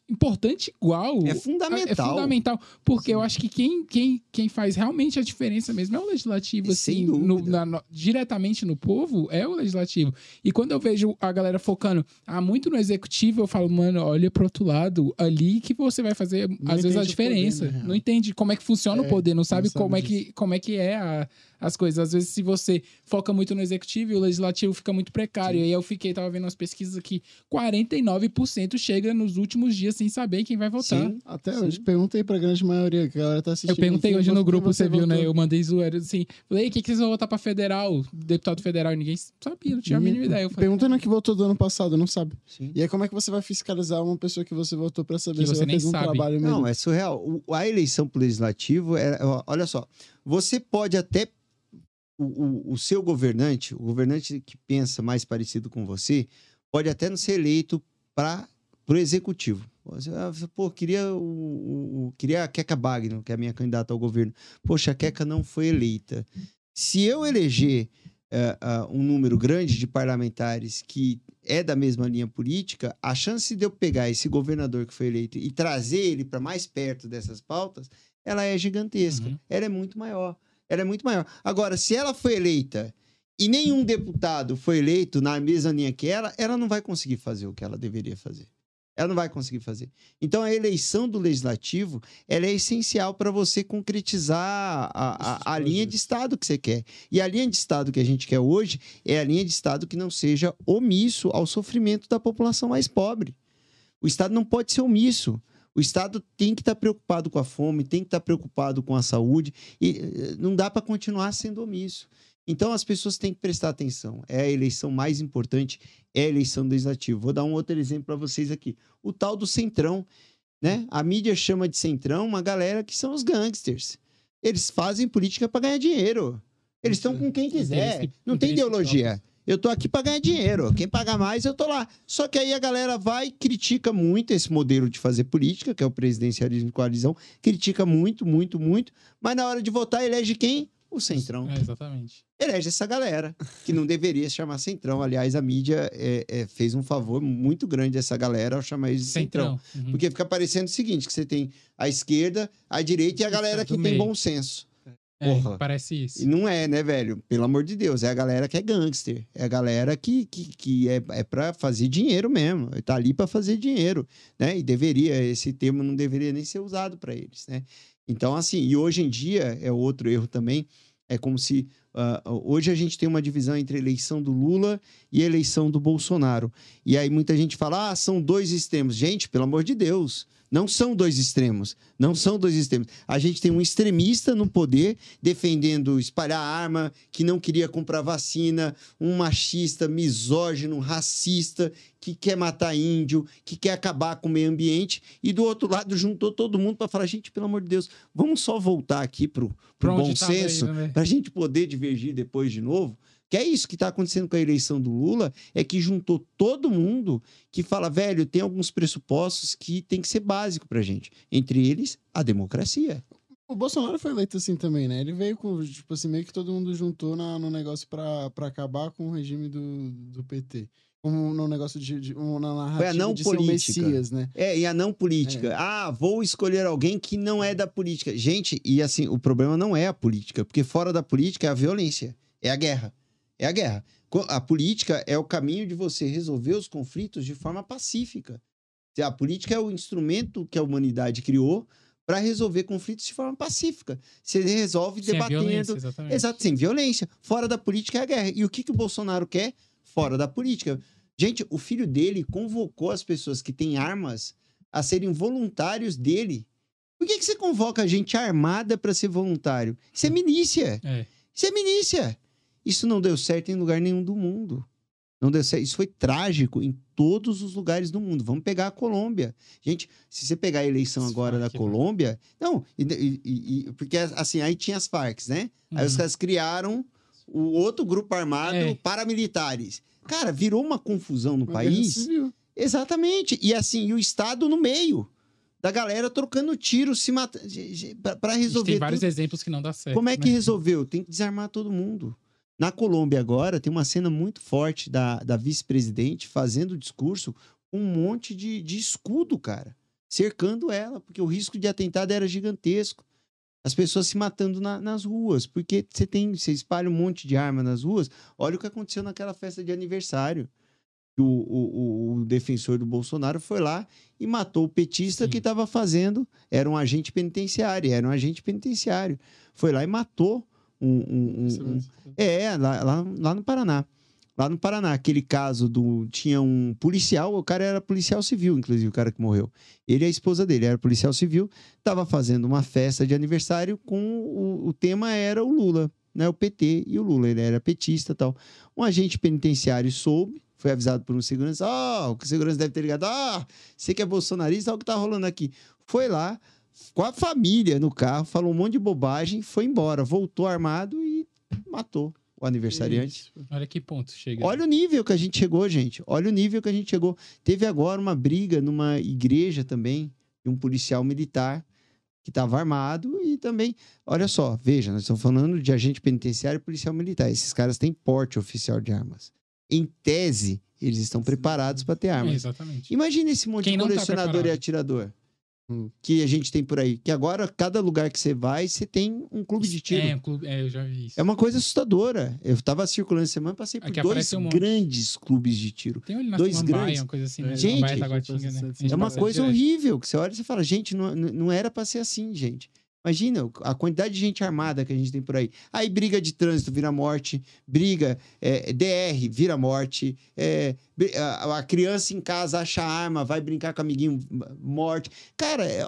importante igual. É fundamental. É fundamental, porque Sim. eu acho que quem, quem, quem faz realmente a diferença mesmo é o legislativo, assim, no, na, no, diretamente no povo, é o legislativo. E quando eu vejo a galera focando ah, muito no executivo, eu falo, mano, olha pro outro lado, ali que você vai fazer, não às vezes, a diferença. Poder, não entende como é que funciona é, o poder, não sabe, não sabe como, é que, como é que é a, as coisas. Às vezes, se você foca muito no executivo e o legislativo fica muito precário. Sim. E aí eu fiquei, tava vendo umas pesquisas aqui, quarenta e nove por cento chega nos últimos dias sem saber quem vai votar. Sim, até Sim. hoje. Perguntei pra grande maioria que a galera tá assistindo. Eu perguntei quem hoje no grupo, você viu, votou? né? Eu mandei zoeira assim. Falei, o que, que vocês vão votar pra federal? Deputado federal. E ninguém sabia, não tinha a mínima ideia. Eu falei, perguntando que votou do ano passado, não sabe. Sim. E aí como é que você vai fiscalizar uma pessoa que você votou pra saber que se você ela nem fez um sabe. trabalho mesmo? Não, é surreal. O, a eleição pro legislativo, é, olha só, você pode até... O, o, o seu governante, o governante que pensa mais parecido com você, pode até não ser eleito para o executivo. Você, pô, queria, o, o, queria a Queca Bagno, que é a minha candidata ao governo. Poxa, a Queca não foi eleita. Se eu eleger uh, uh, um número grande de parlamentares que é da mesma linha política, a chance de eu pegar esse governador que foi eleito e trazer ele para mais perto dessas pautas, ela é gigantesca. Uhum. Ela é muito maior. Ela é muito maior. Agora, se ela foi eleita e nenhum deputado foi eleito na mesma linha que ela, ela não vai conseguir fazer o que ela deveria fazer. Ela não vai conseguir fazer. Então, a eleição do legislativo, ela é essencial para você concretizar a, a, a linha de Estado que você quer. E a linha de Estado que a gente quer hoje é a linha de Estado que não seja omisso ao sofrimento da população mais pobre. O Estado não pode ser omisso. O Estado tem que estar preocupado com a fome, tem que estar preocupado com a saúde, e não dá para continuar sendo omisso. Então, as pessoas têm que prestar atenção. É a eleição mais importante, é a eleição do legislativo. Vou dar um outro exemplo para vocês aqui. O tal do Centrão, né? A mídia chama de Centrão uma galera que são os gangsters. Eles fazem política para ganhar dinheiro. Eles estão com quem quiser. Não tem ideologia. Eu tô aqui para ganhar dinheiro. Quem pagar mais, eu tô lá. Só que aí a galera vai e critica muito esse modelo de fazer política, que é o presidencialismo de coalizão. Critica muito, muito, muito. Mas na hora de votar, elege quem? O Centrão. É, exatamente. Elege essa galera, que não deveria se chamar Centrão. Aliás, a mídia é, é, fez um favor muito grande a essa galera ao chamar eles de Centrão. Centrão. Uhum. Porque fica parecendo o seguinte, que você tem a esquerda, a direita e a galera que tem bom senso. É, parece isso. E não é, né, velho? Pelo amor de Deus. É a galera que é gangster. É a galera que, que, que é, é pra fazer dinheiro mesmo. Tá ali pra fazer dinheiro, né? E deveria, esse termo não deveria nem ser usado pra eles, né? Então, assim, e hoje em dia, é outro erro também, é como se... Uh, hoje a gente tem uma divisão entre a eleição do Lula e a eleição do Bolsonaro. E aí muita gente fala, ah, são dois extremos. Gente, pelo amor de Deus, não são dois extremos. Não são dois extremos. A gente tem um extremista no poder defendendo espalhar arma, que não queria comprar vacina, um machista, misógino, racista, que quer matar índio, que quer acabar com o meio ambiente, e do outro lado juntou todo mundo para falar, gente, pelo amor de Deus, vamos só voltar aqui pro, pro bom senso, né? Para a gente poder divergir depois de novo. Que é isso que está acontecendo com a eleição do Lula, é que juntou todo mundo que fala, velho, tem alguns pressupostos que tem que ser básico pra gente. Entre eles, a democracia. O Bolsonaro foi eleito assim também, né? Ele veio com, tipo assim, meio que todo mundo juntou na, no negócio pra, pra acabar com o regime do, do P T. Como no negócio de, de uma narrativa foi a não de política. ser o Messias, né? É, e a não política. É. Ah, vou escolher alguém que não é da política. Gente, e assim, o problema não é a política, porque fora da política é a violência, é a guerra. É a guerra. A política é o caminho de você resolver os conflitos de forma pacífica. A política é o instrumento que a humanidade criou para resolver conflitos de forma pacífica. Você resolve sem debatendo. Violência, exatamente. Exato, sem violência. Fora da política é a guerra. E o que, que o Bolsonaro quer? Fora da política. Gente, o filho dele convocou as pessoas que têm armas a serem voluntários dele. Por que, que você convoca gente armada para ser voluntário? Isso é milícia. É. Isso é milícia. Isso não deu certo em lugar nenhum do mundo. Não deu certo. Isso foi trágico em todos os lugares do mundo. Vamos pegar a Colômbia. Gente, se você pegar a eleição agora da Colômbia... Não, e, e, e, porque assim, aí tinha as Farc, né? Uhum. Aí os caras criaram o outro grupo armado, é. paramilitares. Cara, virou uma confusão no uma país. Exatamente. E assim, e o Estado no meio. Da galera trocando tiro, se matando. Para resolver. Tem vários tudo. exemplos que não dá certo. Como é que né? resolveu? Tem que desarmar todo mundo. Na Colômbia agora, tem uma cena muito forte da, da vice-presidente fazendo discurso com um monte de, de escudo, cara. cercando ela, porque o risco de atentado era gigantesco. As pessoas se matando na, nas ruas, porque você tem, você espalha um monte de arma nas ruas. Olha o que aconteceu naquela festa de aniversário. O, o, o defensor do Bolsonaro foi lá e matou o petista Sim. que estava fazendo, era um agente penitenciário, era um agente penitenciário. Foi lá e matou um... um, um, um é, lá, lá, lá no Paraná. Lá no Paraná, aquele caso do... Tinha um policial, o cara era policial civil, inclusive, o cara que morreu. Ele e a esposa dele, era policial civil, estava fazendo uma festa de aniversário com... O, o tema era o Lula, né? O P T e o Lula, ele era petista e tal. Um agente penitenciário soube, foi avisado por um segurança, ó, oh, o segurança deve ter ligado, ah, oh, você que é bolsonarista, olha o que tá rolando aqui. Foi lá, com a família no carro, falou um monte de bobagem, foi embora, voltou armado e matou o aniversariante. Isso. Olha que ponto chega. Olha o nível que a gente chegou, gente. Olha o nível que a gente chegou. Teve agora uma briga numa igreja também, de um policial militar que estava armado e também... Olha só, veja, nós estamos falando de agente penitenciário e policial militar. Esses caras têm porte oficial de armas. Em tese, eles estão preparados para ter armas. É, exatamente. Imagina esse monte Quem de não tá colecionador e preparado? atirador hum. que a gente tem por aí. Que agora, cada lugar que você vai, você tem um clube de tiro. É, um clube, é eu já vi isso. É uma coisa assustadora. Eu estava circulando essa semana, passei por Aqui dois aparece um monte. grandes clubes de tiro. Tem ali na dois Samambaia, grandes. uma coisa assim, né? Gente, Samambaia, Taguatinga, né? A gente É uma passa coisa direto. horrível, que você olha e você fala, gente, não, não era para ser assim, gente. Imagina a quantidade de gente armada que a gente tem por aí. Aí briga de trânsito vira morte, briga é, D R vira morte, é, a, a criança em casa acha arma, vai brincar com o amiguinho, morte. Cara, é,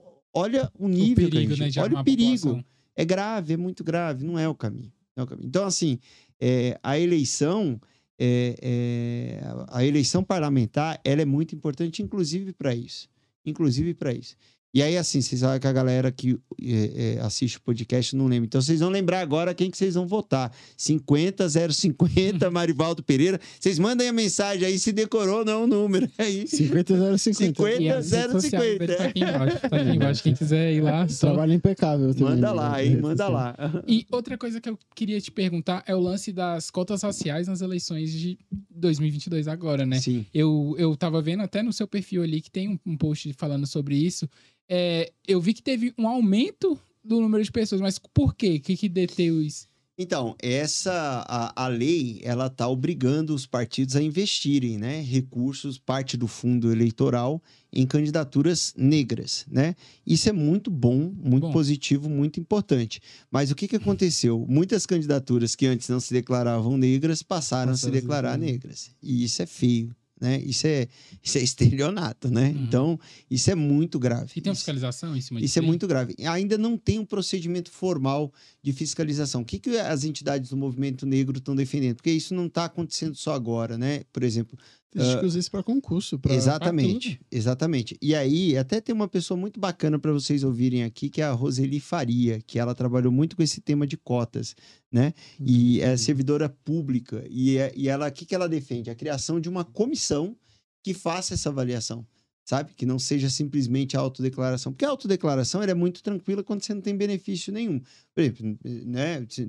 olha o nível, o perigo, gente, né, de olha armar o perigo. a população. É grave, é muito grave, não é o caminho. Não é o caminho. Então, assim, é, a eleição, é, é, a eleição parlamentar, ela é muito importante, inclusive para isso. Inclusive para isso. E aí, assim, vocês sabem que a galera que é, é, assiste o podcast não lembra. Então, vocês vão lembrar agora quem que vocês vão votar. cinquenta zero cinquenta, Marivaldo Pereira. Vocês mandem a mensagem aí se decorou ou não o número. Aí. cinquenta zero cinquenta. E cinquenta as redes zero sociais cinquenta. dele tá aqui embaixo. Tá aqui embaixo. Quem quiser ir lá, só... Trabalho impecável também. Manda lá, hein? Manda lá. E outra coisa que eu queria te perguntar é o lance das cotas raciais nas eleições de dois mil e vinte e dois agora, né? Sim. Eu, eu tava vendo até no seu perfil ali que tem um, um post falando sobre isso. É, eu vi que teve um aumento do número de pessoas, mas por quê? O que, que deteu isso? Então, essa a, a lei, ela está obrigando os partidos a investirem, né, recursos, parte do fundo eleitoral, em candidaturas negras, né? Isso é muito bom, muito Bom. positivo, muito importante. Mas o que, que aconteceu? Muitas candidaturas que antes não se declaravam negras passaram a se declarar negras. E isso é feio. Né? Isso, é, isso é estelionato, né? Uhum. Então, isso é muito grave. E tem uma Isso- fiscalização em cima disso? Isso é aí? muito grave. Ainda não tem um procedimento formal de fiscalização. O que, que as entidades do movimento negro estão defendendo? Porque isso não está acontecendo só agora, né? Por exemplo, Acho que usei isso para concurso. Pra... exatamente, exatamente. E aí, até tem uma pessoa muito bacana para vocês ouvirem aqui, que é a Roseli Faria, que ela trabalhou muito com esse tema de cotas, né? E é servidora pública. E, é- e ela, o que, que ela defende? A criação de uma comissão que faça essa avaliação, sabe? Que não seja simplesmente a autodeclaração. Porque a autodeclaração ela é muito tranquila quando você não tem benefício nenhum. Por exemplo, né? se-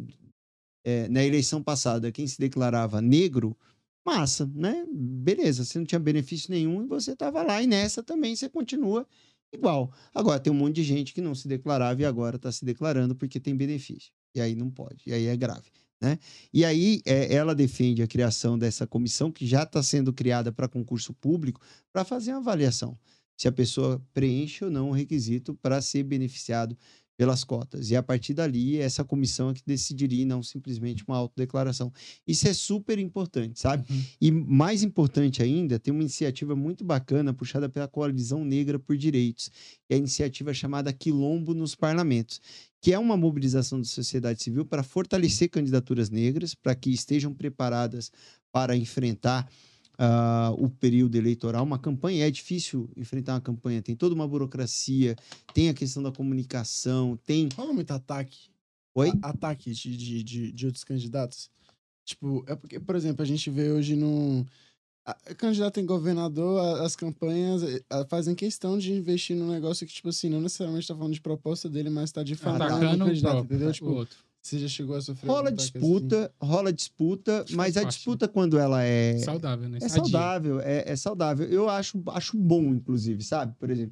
é, na eleição passada, quem se declarava negro, massa, né? Beleza, você não tinha benefício nenhum e você estava lá. E nessa também você continua igual. Agora, tem um monte de gente que não se declarava e agora está se declarando porque tem benefício. E aí não pode, e aí é grave, né? E aí é, ela defende a criação dessa comissão que já está sendo criada para concurso público para fazer uma avaliação se a pessoa preenche ou não o requisito para ser beneficiado pelas cotas. E a partir dali, essa comissão é que decidiria e não simplesmente uma autodeclaração. Isso é super importante, sabe? Uhum. E mais importante ainda, tem uma iniciativa muito bacana puxada pela Coalizão Negra por Direitos, que é a iniciativa chamada Quilombo nos Parlamentos, que é uma mobilização da sociedade civil para fortalecer candidaturas negras, para que estejam preparadas para enfrentar ah, o período eleitoral. Uma campanha, é difícil enfrentar uma campanha, tem toda uma burocracia, tem a questão da comunicação, tem... Rola muito ataque. Oi? A- ataque de, de, de, de outros candidatos. Tipo, é porque, por exemplo, a gente vê hoje no. A, a candidato em governador, a- as campanhas eh, a- fazem questão de investir num negócio que, tipo assim, não necessariamente tá falando de proposta dele, mas tá difamando Atacando o o candidato, próprio, entendeu? o Tipo, outro. você já chegou a sofrer Rola algum ataque disputa, rola disputa, Acho mas que a faz parte, disputa quando ela é... Saudável, né? É Sadia. saudável, é, é saudável. Eu acho, acho bom, inclusive, sabe? Por exemplo,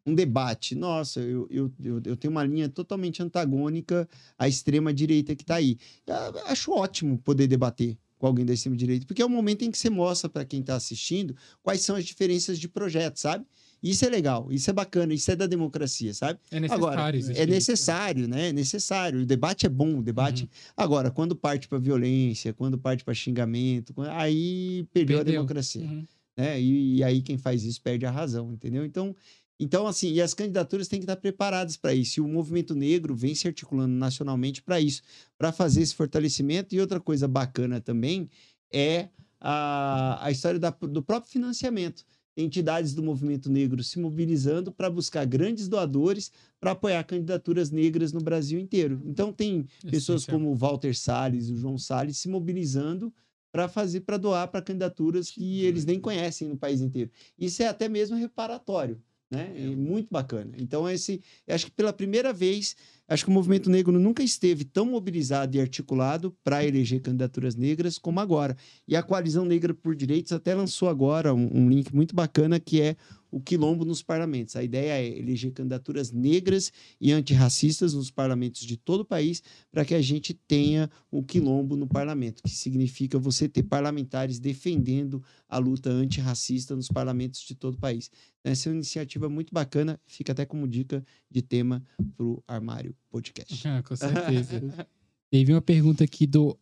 um debate. Nossa, eu, eu, eu, eu tenho uma linha totalmente antagônica à extrema-direita que está aí. Eu acho ótimo poder debater com alguém da extrema-direita, porque é o momento em que você mostra para quem está assistindo quais são as diferenças de projeto, sabe? Isso é legal, isso é bacana, isso é da democracia, sabe? É necessário. Agora, existir é isso. necessário, né? É necessário. O debate é bom, o debate. Uhum. Agora, quando parte para violência, quando parte para xingamento, aí perdeu, Perdeu. a democracia, Uhum. né? E, e aí quem faz isso perde a razão, entendeu? Então, então assim, e as candidaturas têm que estar preparadas para isso. E o movimento negro vem se articulando nacionalmente para isso, para fazer esse fortalecimento. E outra coisa bacana também é a, a história da, do próprio financiamento. Entidades do movimento negro se mobilizando para buscar grandes doadores para apoiar candidaturas negras no Brasil inteiro. Então tem pessoas Essencial. como o Walter Salles, o João Salles se mobilizando para fazer, para doar para candidaturas que eles nem conhecem no país inteiro. Isso é até mesmo reparatório, né? É muito bacana. Então esse, acho que pela primeira vez, acho que o movimento negro nunca esteve tão mobilizado e articulado para eleger candidaturas negras como agora. E a Coalizão Negra por Direitos até lançou agora um, um link muito bacana que é o quilombo nos parlamentos. A ideia é eleger candidaturas negras e antirracistas nos parlamentos de todo o país para que a gente tenha o quilombo no parlamento, que significa você ter parlamentares defendendo a luta antirracista nos parlamentos de todo o país. Então, essa é uma iniciativa muito bacana, fica até como dica de tema para o Armário Podcast. Ah, com certeza. Teve uma pergunta aqui do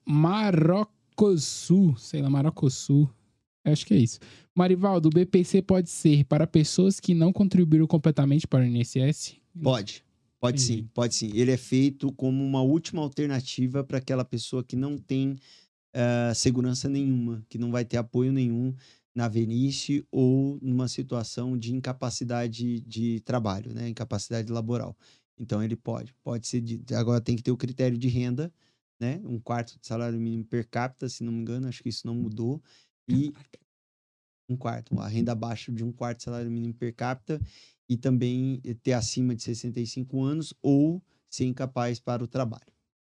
Marocossu, sei lá, Marocossu. Acho que é isso. Marivaldo, o B P C pode ser para pessoas que não contribuíram completamente para o I N S S? Pode, pode Entendi. sim, pode sim. Ele é feito como uma última alternativa para aquela pessoa que não tem uh, segurança nenhuma, que não vai ter apoio nenhum na velhice ou numa situação de incapacidade de trabalho, né? Incapacidade laboral. Então ele pode, pode ser de, agora tem que ter o critério de renda, né? Um quarto de salário mínimo per capita, se não me engano, acho que isso não mudou. E um quarto, a renda abaixo de um quarto de salário mínimo per capita e também ter acima de sessenta e cinco anos ou ser incapaz para o trabalho.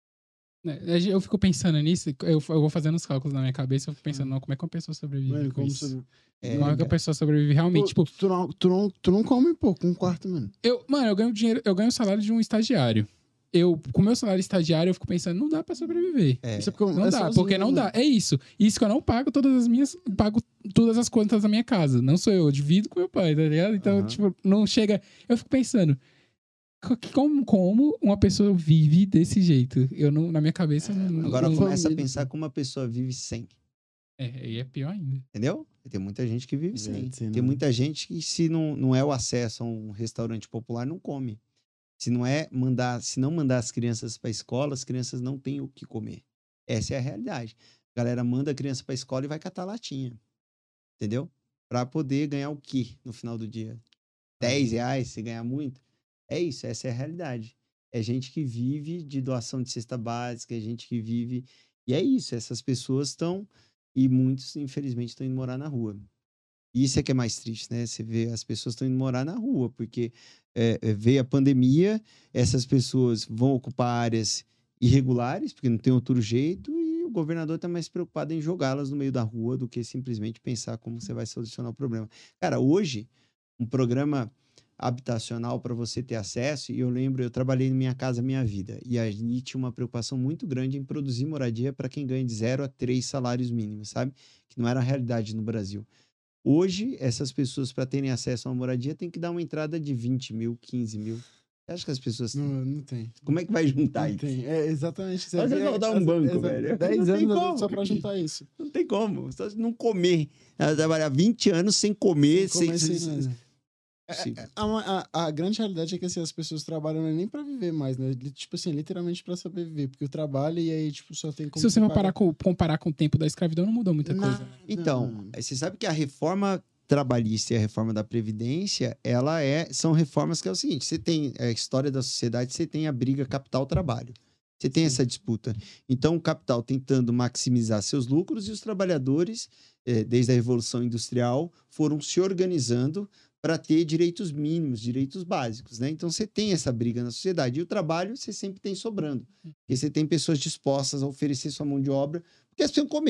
Eu fico pensando nisso, eu, eu vou fazendo os cálculos na minha cabeça, eu fico pensando, não, como é que uma pessoa sobrevive Mano, com como isso? você... É, Como é que a pessoa sobrevive realmente? Pô, Tipo, tu, não, tu, não, tu não come pouco, um quarto, mano. eu, mano, eu ganho dinheiro, eu ganho o salário de um estagiário. Eu, com o meu salário estagiário, eu fico pensando, não dá pra sobreviver. É. Isso é porque Não é dá, sozinho, porque não né? dá. É isso. Isso que eu não pago todas as minhas. Pago todas as contas da minha casa. Não sou eu, eu divido com meu pai, tá ligado? Então, Aham. tipo, não chega. Eu fico pensando. co- Como, como uma pessoa vive desse jeito? Eu não, na minha cabeça. Não, Agora não, começa a família, pensar como uma pessoa vive sem. É, aí é pior ainda. Entendeu? Tem muita gente que vive É, sem. sem Tem nada. muita gente que, se não, não é o acesso a um restaurante popular, não come. Se não é mandar, se não mandar as crianças para a escola, as crianças não têm o que comer. Essa é a realidade. A galera manda a criança para a escola e vai catar latinha. Entendeu? Para poder ganhar o quê no final do dia? dez reais, se ganhar muito? É isso, essa é a realidade. É gente que vive de doação de cesta básica, é gente que vive. E é isso, essas pessoas estão. E muitos, infelizmente, estão indo morar na rua. Isso é que é mais triste, né? Você vê as pessoas estão indo morar na rua, porque é, é, veio a pandemia, essas pessoas vão ocupar áreas irregulares, porque não tem outro jeito, e o governador está mais preocupado em jogá-las no meio da rua do que simplesmente pensar como você vai solucionar o problema. Cara, hoje, um programa habitacional para você ter acesso, e eu lembro, eu trabalhei no Minha Casa Minha Vida, e ali tinha uma preocupação muito grande em produzir moradia para quem ganha de zero a três salários mínimos, sabe? Que não era a realidade no Brasil. Hoje, essas pessoas, para terem acesso a uma moradia, tem que dar uma entrada de vinte mil, quinze mil. Você acha que as pessoas. Não, não tem. Como é que vai juntar Não isso? tem. É exatamente isso. Mas É, eu vou é, dar um é, banco, é, velho. dez Não tem anos como. só pra juntar isso. Não tem como. Só se não comer. Ela trabalhar vinte anos sem comer, sem. Comer sem sem- nada. Possível. A, a, a grande realidade é que assim, as pessoas trabalham não é nem pra viver mais, né? Li- Tipo assim, literalmente pra sobreviver. Porque o trabalho e aí, tipo, só tem como. Se você tu for pagar. parar com, comparar com o tempo da escravidão, não mudou muita coisa. Nada. Então, você sabe que a reforma trabalhista e a reforma da Previdência, ela é, são reformas que é o seguinte: você tem a história da sociedade, você tem a briga capital-trabalho. Você tem Sim. essa disputa. Então, o capital tentando maximizar seus lucros e os trabalhadores, eh, desde a Revolução Industrial, foram se organizando para ter direitos mínimos, direitos básicos, né? Então, você tem essa briga na sociedade. E o trabalho, você sempre tem sobrando. Porque você tem pessoas dispostas a oferecer sua mão de obra, porque elas precisam comer.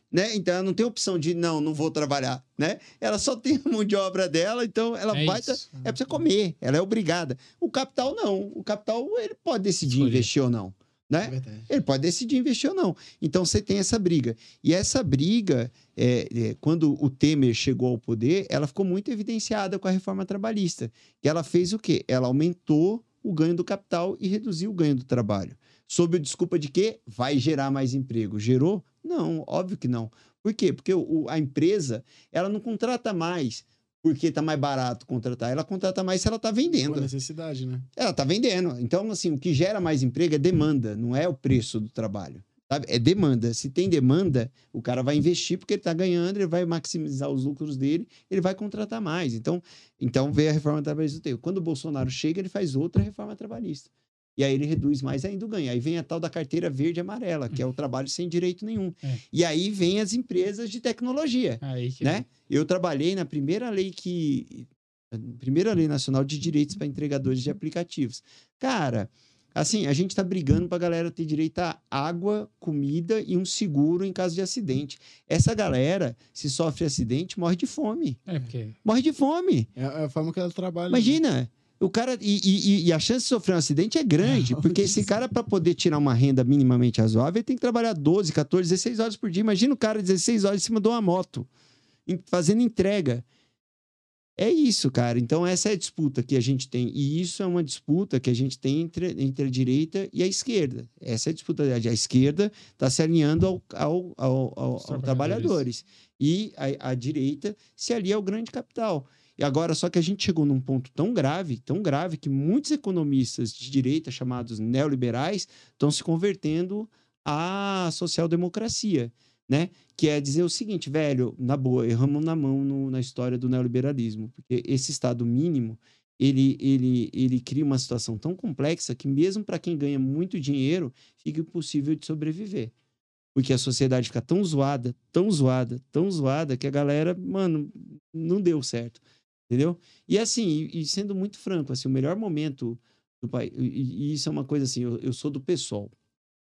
né? Então ela não tem opção de não, não vou trabalhar, né? Ela só tem a mão de obra dela, então ela É vai... isso. Tá, é pra você comer, ela é obrigada. O capital não. O capital, ele pode decidir Escolher. investir ou não, né? É verdade. Ele pode decidir investir ou não. Então, você tem essa briga. E essa briga, é, é, quando o Temer chegou ao poder, ela ficou muito evidenciada com a reforma trabalhista. Que ela fez o quê? Ela aumentou o ganho do capital e reduziu o ganho do trabalho. Sob a desculpa de que vai gerar mais emprego. Gerou? Não, óbvio que não. Por quê? Porque o, a empresa, ela não contrata mais porque está mais barato contratar. Ela contrata mais se ela está vendendo. Por necessidade, né? Ela está vendendo. Então, assim, o que gera mais emprego é demanda, não é o preço do trabalho. Sabe? É demanda. Se tem demanda, o cara vai investir porque ele está ganhando, ele vai maximizar os lucros dele, ele vai contratar mais. Então, então veio a reforma trabalhista do tempo. Quando o Bolsonaro chega, ele faz outra reforma trabalhista. E aí ele reduz mais ainda o ganho. Aí vem a tal da carteira verde e amarela, que é o trabalho sem direito nenhum. É. E aí vem as empresas de tecnologia, Aí que... né? Eu trabalhei na primeira lei que... Primeira lei nacional de direitos para entregadores de aplicativos. Cara, assim, a gente tá brigando pra galera ter direito a água, comida e um seguro em caso de acidente. Essa galera, se sofre acidente, morre de fome. É, porque... Morre de fome. É a forma que ela trabalha. Imagina... O cara, e, e, e a chance de sofrer um acidente é grande, porque esse cara, para poder tirar uma renda minimamente razoável, ele tem que trabalhar doze, catorze, dezesseis horas por dia. Imagina o cara dezesseis horas em cima de uma moto, fazendo entrega. É isso, cara. Então, essa é a disputa que a gente tem. E isso é uma disputa que a gente tem entre, entre a direita e a esquerda. Essa é a disputa. A esquerda está se alinhando ao, ao, ao, ao, aos trabalhadores. trabalhadores. E a, a direita se alia ao grande capital. E agora, só que a gente chegou num ponto tão grave, tão grave, que muitos economistas de direita, chamados neoliberais, estão se convertendo à social-democracia, né? Que é dizer o seguinte, velho, na boa, erramos na mão no, na história do neoliberalismo, porque esse Estado mínimo, ele, ele, ele cria uma situação tão complexa que mesmo para quem ganha muito dinheiro, fica impossível de sobreviver. Porque a sociedade fica tão zoada, tão zoada, tão zoada, que a galera, mano, não deu certo. Entendeu? E assim, e, e sendo muito franco, assim, o melhor momento do país, e, e isso é uma coisa assim, eu, eu sou do PSOL.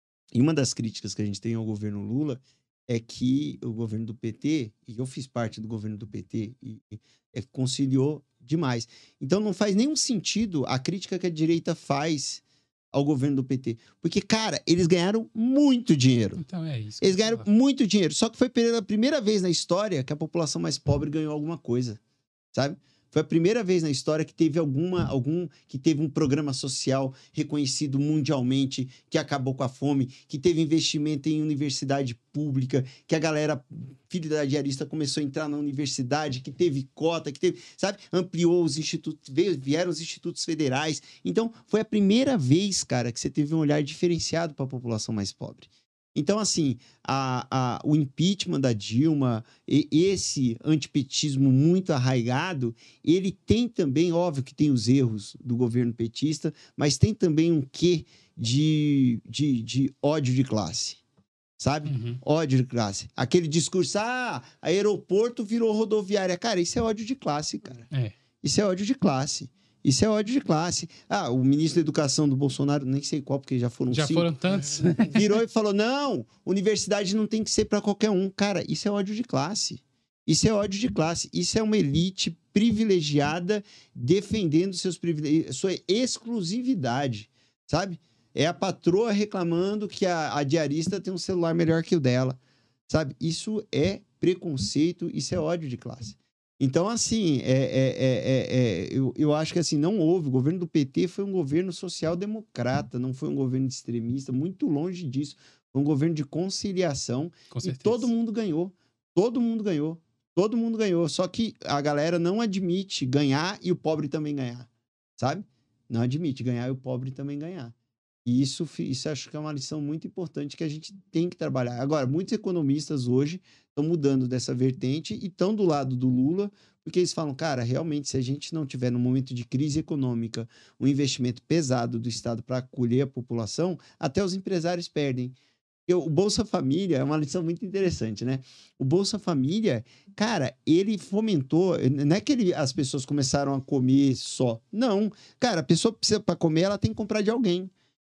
E uma das críticas que a gente tem ao governo Lula é que o governo do P T, e eu fiz parte do governo do P T, e, e é, conciliou demais. Então não faz nenhum sentido a crítica que a direita faz ao governo do P T. Porque, cara, eles ganharam muito dinheiro. Então é isso. Eles ganharam muito dinheiro. Só que foi pela primeira vez na história que a população mais pobre ganhou alguma coisa. Sabe? Foi a primeira vez na história que teve alguma, algum, que teve um programa social reconhecido mundialmente, que acabou com a fome, que teve investimento em universidade pública, que a galera, filho da diarista, começou a entrar na universidade, que teve cota, que teve, sabe? Ampliou os institutos, veio, vieram os institutos federais. Então, foi a primeira vez, cara, que você teve um olhar diferenciado para a população mais pobre. Então, assim, a, a, o impeachment da Dilma, e esse antipetismo muito arraigado, ele tem também, óbvio que tem os erros do governo petista, mas tem também um quê de, de, de ódio de classe, sabe? Uhum. Ódio de classe. Aquele discurso, ah, aeroporto virou rodoviária. Cara, isso é ódio de classe, cara. É. Isso é ódio de classe. Isso é ódio de classe. Ah, o ministro da Educação do Bolsonaro, nem sei qual, porque já foram Já cinco, foram tantos. virou e falou, não, universidade não tem que ser para qualquer um. Cara, isso é ódio de classe. Isso é ódio de classe. Isso é uma elite privilegiada defendendo seus privilégios, sua exclusividade, sabe? É a patroa reclamando que a, a diarista tem um celular melhor que o dela, sabe? Isso é preconceito, isso é ódio de classe. Então, assim, é, é, é, é, eu, eu acho que assim, não houve. O governo do P T foi um governo social-democrata, não foi um governo de extremista, muito longe disso. Foi um governo de conciliação. Com e certeza. todo mundo ganhou. Todo mundo ganhou. Todo mundo ganhou. Só que a galera não admite ganhar e o pobre também ganhar. Sabe? Não admite ganhar e o pobre também ganhar. E isso, isso acho que é uma lição muito importante que a gente tem que trabalhar. Agora, muitos economistas hoje estão mudando dessa vertente e estão do lado do Lula, porque eles falam, cara, realmente, se a gente não tiver num momento de crise econômica um investimento pesado do Estado para acolher a população, até os empresários perdem. O Bolsa Família é uma lição muito interessante, né? O Bolsa Família, cara, ele fomentou... Não é que ele, as pessoas começaram a comer só. Não. Cara, a pessoa precisa, para comer, ela tem que comprar de alguém.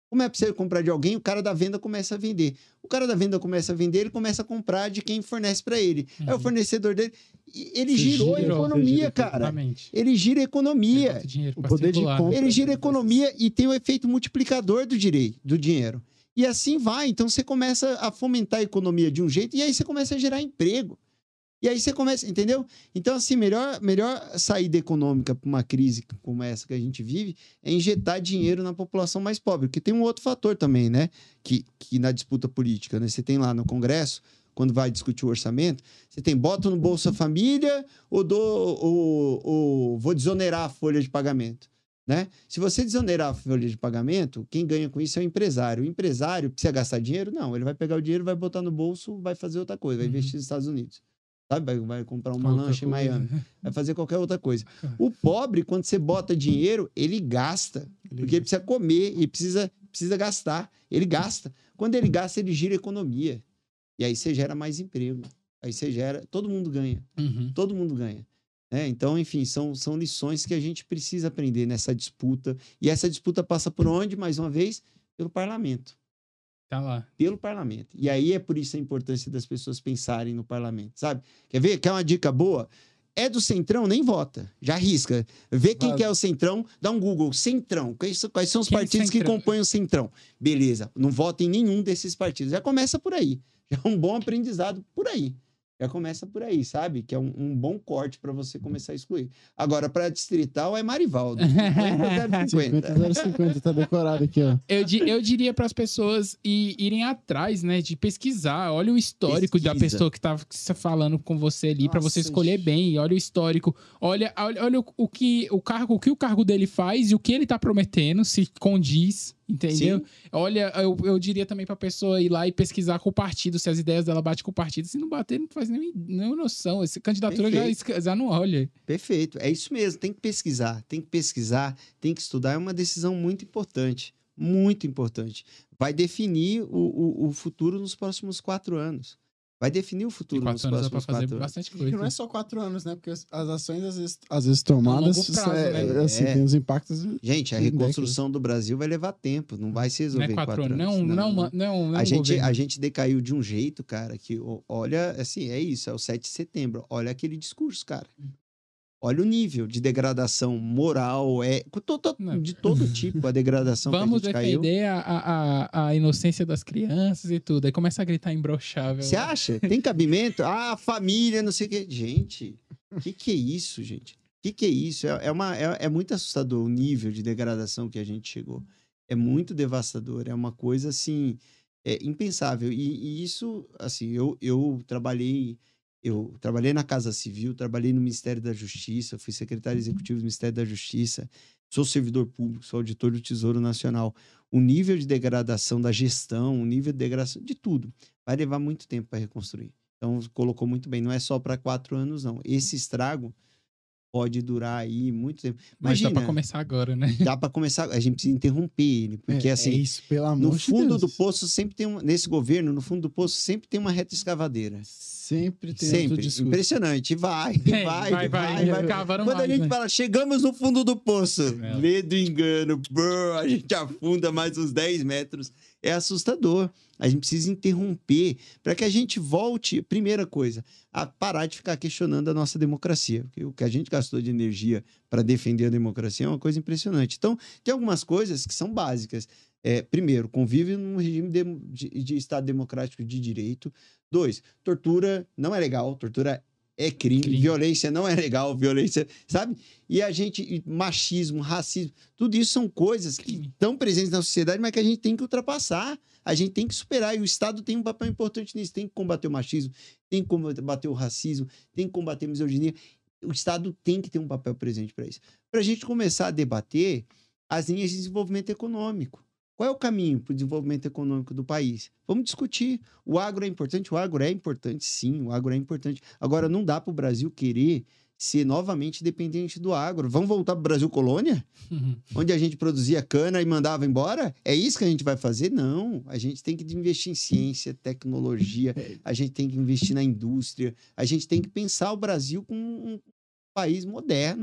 Como é para você comprar de alguém, o cara da venda começa a vender. O cara da venda começa a vender, ele começa a comprar de quem fornece para ele. Uhum. É o fornecedor dele. Ele Você girou gira, a economia, gira, cara. Exatamente. Ele gira a economia. O poder de compra. Ele gira a economia e tem o efeito multiplicador do direito, do dinheiro. E assim vai. Então você começa a fomentar a economia de um jeito e aí você começa a gerar emprego. E aí você começa, entendeu? Então, assim, melhor, melhor saída econômica para uma crise como essa que a gente vive é injetar dinheiro na população mais pobre. Porque tem um outro fator também, né? Que, que na disputa política, né? Você tem lá no Congresso, quando vai discutir o orçamento, você tem bota no Bolsa Família ou, do, ou, ou vou desonerar a folha de pagamento. Né? Se você desonerar a folha de pagamento, quem ganha com isso é o empresário. O empresário precisa gastar dinheiro? Não, ele vai pegar o dinheiro, vai botar no bolso, vai fazer outra coisa, vai uhum. investir nos Estados Unidos. Sabe? Vai, vai comprar uma Qualquer lancha coisa. em Miami. Vai fazer qualquer outra coisa. O pobre, quando você bota dinheiro, ele gasta. Ele porque ele precisa comer, ele precisa, precisa gastar. Ele gasta. Quando ele gasta, ele gira a economia. E aí você gera mais emprego. Aí você gera... Todo mundo ganha. Uhum. Todo mundo ganha. É, então, enfim, são, são lições que a gente precisa aprender nessa disputa. E essa disputa passa por onde, mais uma vez? Pelo parlamento. Tá lá. Pelo parlamento. E aí é por isso a importância das pessoas pensarem no parlamento, sabe? Quer ver? Quer uma dica boa? É do Centrão, nem vota. Já arrisca. Vê quem que é o Centrão, dá um Google. Centrão. Quais, quais são os Quem partidos Centrão? que compõem o Centrão? Beleza. Não vota em nenhum desses partidos. Já começa por aí. Já é um bom aprendizado por aí. Já começa por aí, sabe? Que é um, um bom corte para você começar a excluir. Agora, para distrital, é Marivaldo. cinquenta zero cinquenta, tá decorado aqui, ó. Eu, di, eu diria para as pessoas ir, irem atrás, né? De pesquisar. Olha o histórico Pesquisa. da pessoa que tá falando com você ali, para você Nossa, escolher bem. Olha o histórico. Olha, olha, olha o, o, que, o, cargo, o que o cargo dele faz e o que ele tá prometendo, se condiz. Entendeu? Sim. Olha, eu, eu diria também pra pessoa ir lá e pesquisar com o partido, se as ideias dela batem com o partido. Se não bater, não faz nem, nem noção. Essa candidatura já, já não olha. Perfeito. É isso mesmo. Tem que pesquisar. Tem que pesquisar, tem que estudar. É uma decisão muito importante. Muito importante. Vai definir o, o, o futuro nos próximos quatro anos. Vai definir o futuro nos quatro anos dá pra próximos fazer quatro anos. bastante E coisa. não é só quatro anos, né? Porque as ações, às vezes, às vezes tomadas, A longo prazo, é, né? assim, É. tem os impactos... Gente, a Tem reconstrução do Brasil vai levar tempo. Não vai se Não resolver é em quatro anos. anos. Não, não, não, não, não A gente, governo. a gente decaiu de um jeito, cara, que ó, olha, assim, é isso, é o sete de setembro. Olha aquele discurso, cara. Olha o nível de degradação moral, é, to- to- Não. de todo tipo, a degradação Vamos que a gente caiu. defender a, a, a, a inocência das crianças e tudo. Aí começa a gritar imbrochável. Você acha? Tem cabimento? Ah, família, não sei o quê. Gente, o que, que é isso, gente? O que, que é isso? É, é, uma, é, é muito assustador o nível de degradação que a gente chegou. É muito devastador. É uma coisa, assim, é, impensável. E, e isso, assim, eu, eu trabalhei... Eu trabalhei na Casa Civil, trabalhei no Ministério da Justiça, fui secretário executivo do Ministério da Justiça, sou servidor público, sou auditor do Tesouro Nacional. O nível de degradação da gestão, o nível de degradação de tudo, vai levar muito tempo para reconstruir. Então, colocou muito bem. Não é só para quatro anos, não. Esse estrago pode durar aí muito tempo. Mas Imagina, dá pra começar agora, né? dá para começar. A gente precisa interromper ele, porque é, assim, é isso, pelo amor no de fundo Deus. do poço sempre tem um, nesse governo, no fundo do poço sempre tem uma reta escavadeira. Sempre tem outro Sempre. discurso. Impressionante. Vai, É, vai, vai, vai, vai, vai. cavaram Quando a mais, gente né? fala, chegamos no fundo do poço, É. medo, engano, brrr, a gente afunda mais uns dez metros. É assustador. A gente precisa interromper para que a gente volte, primeira coisa, a parar de ficar questionando a nossa democracia. Porque o que a gente gastou de energia para defender a democracia é uma coisa impressionante. Então, tem algumas coisas que são básicas. É, primeiro, convive num regime de, de, de Estado democrático de direito. Dois, tortura não é legal, tortura é crime, Crime. violência não é legal, violência, sabe? E a gente, e machismo, racismo, tudo isso são coisas que Crime. estão presentes na sociedade, mas que a gente tem que ultrapassar, a gente tem que superar, e o Estado tem um papel importante nisso, tem que combater o machismo, tem que combater o racismo, tem que combater a misoginia, o Estado tem que ter um papel presente para isso. Para a gente começar a debater as linhas de desenvolvimento econômico. Qual é o caminho para o desenvolvimento econômico do país? Vamos discutir. O agro é importante? O agro é importante, sim. O agro é importante. Agora, não dá para o Brasil querer ser novamente dependente do agro. Vamos voltar para o Brasil colônia? Uhum. Onde a gente produzia cana e mandava embora? É isso que a gente vai fazer? Não. A gente tem que investir em ciência, tecnologia. A gente tem que investir na indústria. A gente tem que pensar o Brasil como um país moderno.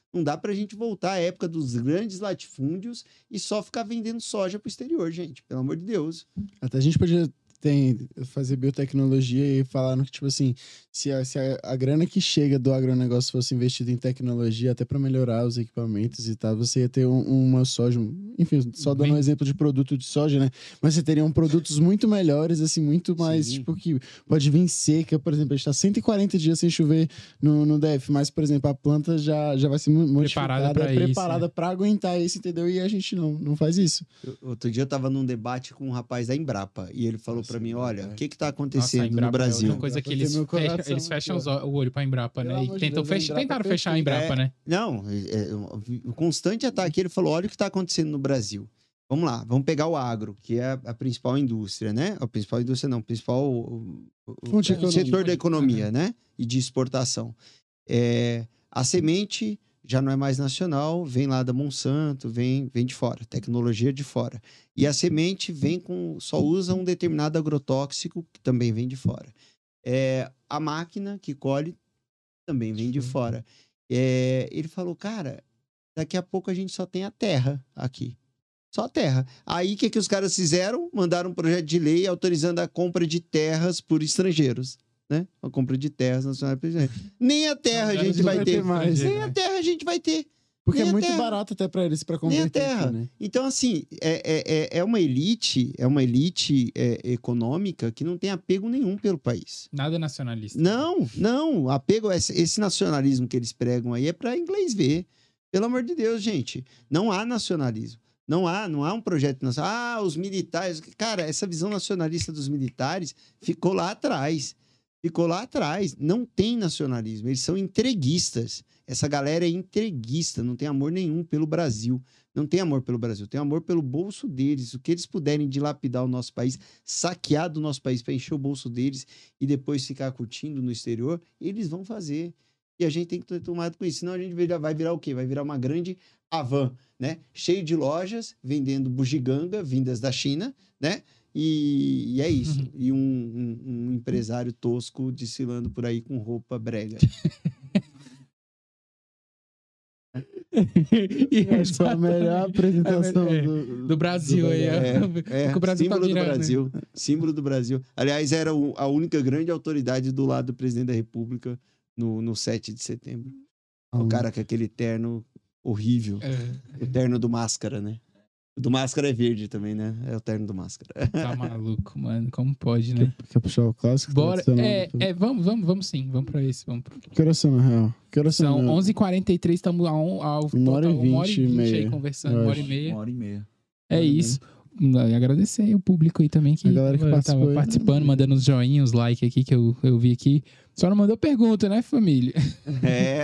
Não dá pra gente voltar à época dos grandes latifúndios e só ficar vendendo soja pro exterior, gente. Pelo amor de Deus. Até a gente podia tem, fazer biotecnologia e falaram que, tipo assim, se a, se a, a grana que chega do agronegócio fosse investida em tecnologia, até para melhorar os equipamentos e tal, você ia ter um, uma soja, enfim, só dando Bem... um exemplo de produto de soja, né? Mas você teria um produtos muito melhores, assim, muito mais, Sim. tipo, que pode vir seca, por exemplo, a gente tá cento e quarenta dias sem chover no, no D F, mas, por exemplo, a planta já, já vai ser modificada, preparada é isso, preparada né? para aguentar isso, entendeu? E a gente não, não faz isso. Eu, outro dia eu tava num debate com um rapaz da Embrapa e ele falou para mim, olha, o que que tá acontecendo Nossa, no Brasil? É uma coisa que eles, fecham, eles fecham os, o olho pra Embrapa, né? E tentam Deus, fech... Embrapa tentaram é fechar a Embrapa, é, né? Não, é, o constante ataque, ele falou, olha o que tá acontecendo no Brasil. Vamos lá, vamos pegar o agro, que é a, a principal indústria, né? A principal indústria não, o principal o, o, o setor da economia, uhum. né? E de exportação. É, a semente já não é mais nacional, vem lá da Monsanto, vem, vem de fora, tecnologia de fora. E a semente vem com, só usa um determinado agrotóxico, que também vem de fora. É, a máquina que colhe também vem de fora. É, ele falou, cara, daqui a pouco a gente só tem a terra aqui. Só a terra. Aí, o que, que os caras fizeram? Mandaram um projeto de lei autorizando a compra de terras por estrangeiros. Né? A compra de terras nacionais. Nem a terra não, a gente vai, vai ter. ter mais. Nem a terra a gente vai ter. Porque Nem é muito terra. barato até para eles para converter. Nem a terra. Aqui, né? Então, assim, é, é, é uma elite, é uma elite é, econômica que não tem apego nenhum pelo país. Nada nacionalista. Não, não. Apego, esse, esse nacionalismo que eles pregam aí é para inglês ver. Pelo amor de Deus, gente. Não há nacionalismo. Não há, não há um projeto nacional. Ah, os militares. Cara, essa visão nacionalista dos militares ficou lá atrás. Ficou lá atrás. Não tem nacionalismo. Eles são entreguistas. Essa galera é entreguista. Não tem amor nenhum pelo Brasil. Não tem amor pelo Brasil. Tem amor pelo bolso deles. O que eles puderem dilapidar o nosso país, saquear do nosso país para encher o bolso deles e depois ficar curtindo no exterior, eles vão fazer. E a gente tem que ter tomado com isso. Senão a gente vai virar o quê? Vai virar uma grande Havan, né? Cheio de lojas, vendendo bugiganga, vindas da China, né? E, e é isso. Uhum. E um, um, um empresário tosco desfilando por aí com roupa brega. E essa é a melhor apresentação é, do, do Brasil do aí. É, é, o Brasil símbolo tá virando, do Brasil. Né? Símbolo do Brasil. Aliás, era a única grande autoridade do lado do presidente da República no, no sete de setembro. Uhum. O cara com aquele terno horrível. É. O terno do Máscara, né? O do Máscara é verde também, né? É o terno do Máscara. Tá maluco, mano. Como pode, né? Quer, quer puxar o clássico? Bora. É, é, vamos, vamos, vamos sim. Vamos pra esse. Vamos pra... Que horas são, na real? Que horas são onze e quarenta e três, estamos a, um, a, uma hora e vinte e meia aí conversando. Uma hora e meia. Uma hora e meia. É isso. E agradecer aí o público aí também que, a galera que tava, participou, tava participando, mandando os joinhos, like aqui que eu, eu vi aqui. Só não mandou pergunta, né, família? É.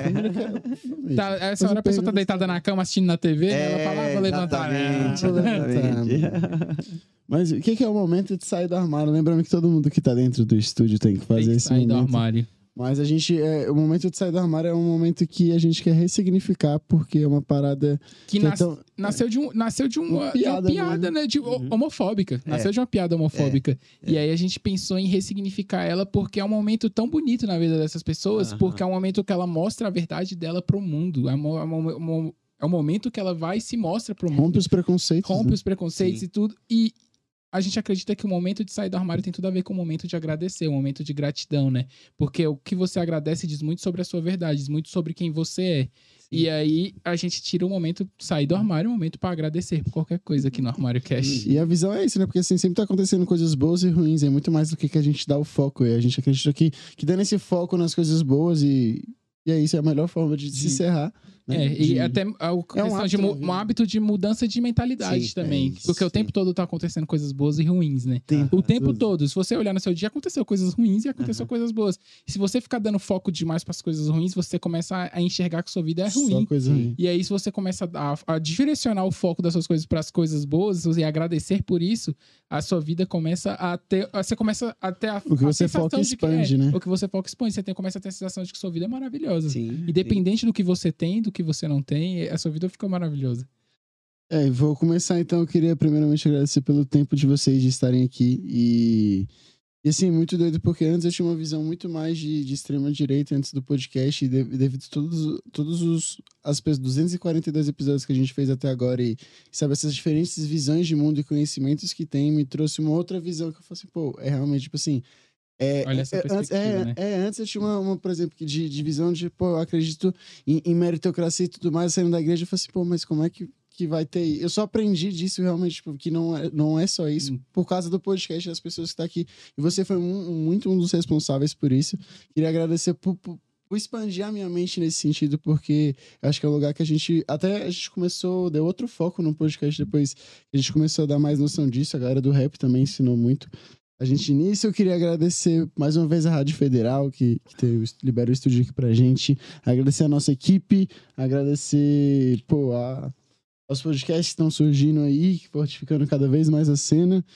Tá, essa hora a pessoa tá deitada na cama assistindo na T V, é, ela fala, ah, vou levantar. Exatamente, exatamente. Mas o que, que é o momento de sair do armário? Lembrando que todo mundo que tá dentro do estúdio tem que fazer tem que esse sair momento. do armário. Mas a gente, é, o momento de sair do armário é um momento que a gente quer ressignificar, porque é uma parada... Que, que nas, é tão, nasceu, de, um, nasceu de, uma, uma piada, de uma piada, né? De, uhum. homofóbica. Nasceu é. de uma piada homofóbica. É. E aí a gente pensou em ressignificar ela porque é um momento tão bonito na vida dessas pessoas, uhum. porque é um momento que ela mostra a verdade dela pro mundo. É um, é um, é um momento que ela vai e se mostra pro mundo. Rompe os preconceitos. Rompe né? os preconceitos Sim. e tudo. E a gente acredita que o momento de sair do armário tem tudo a ver com o momento de agradecer, o momento de gratidão, né? Porque o que você agradece diz muito sobre a sua verdade, diz muito sobre quem você é. Sim. E aí a gente tira o momento de sair do armário, um momento para agradecer por qualquer coisa aqui no Armário Cash. E a visão é isso, né? Porque assim, sempre tá acontecendo coisas boas e ruins, é muito mais do que, que a gente dá o foco. E a gente acredita que, que dando esse foco nas coisas boas e... E é isso, é a melhor forma de, de se encerrar. Né? É, de... e até a questão é um, hábito de, um hábito de mudança de mentalidade sim, também. É isso, porque sim. o tempo todo tá acontecendo coisas boas e ruins, né? Tempo, o tempo tudo. todo. Se você olhar no seu dia, aconteceu coisas ruins e aconteceu uhum. coisas boas. E se você ficar dando foco demais pras coisas ruins, você começa a enxergar que sua vida é ruim. Só coisa ruim. E aí, se você começa a, a direcionar o foco das suas coisas pras coisas boas e agradecer por isso, a sua vida começa a ter... Você começa a ter a, o que a você foca expande, é, né? O que você foca expande. Você tem, começa a ter a sensação de que sua vida é maravilhosa. Sim, e dependente sim. do que você tem, do que você não tem, a sua vida fica maravilhosa. É, vou começar então. Eu queria primeiramente agradecer pelo tempo de vocês de estarem aqui e E assim, muito doido, porque antes eu tinha uma visão muito mais de, de extrema-direita antes do podcast, e de- devido a todos, todos os as pe- duzentos e quarenta e dois episódios que a gente fez até agora, e sabe, essas diferentes visões de mundo e conhecimentos que tem, me trouxe uma outra visão que eu falei assim, pô, é realmente, tipo assim, é, Olha essa é, antes, perspectiva, é, né? é, antes eu tinha uma, uma, por exemplo, que de, de visão de, pô, eu acredito em, em meritocracia e tudo mais, saindo da igreja, eu falei assim, pô, mas como é que, que vai ter... Eu só aprendi disso realmente, tipo, que não é, não é só isso, Hum. por causa do podcast das pessoas que estão aqui. E você foi um- muito um dos responsáveis por isso. Queria agradecer por, por, por expandir a minha mente nesse sentido, porque eu acho que é um lugar que a gente... Até a gente começou, deu outro foco no podcast depois. A gente começou a dar mais noção disso, a galera do rap também ensinou muito. A gente, nisso, eu queria agradecer mais uma vez a Rádio Federal, que, que tem, libera o estúdio aqui pra gente. Agradecer a nossa equipe, agradecer, pô, a, aos podcasts que estão surgindo aí, fortificando cada vez mais a cena.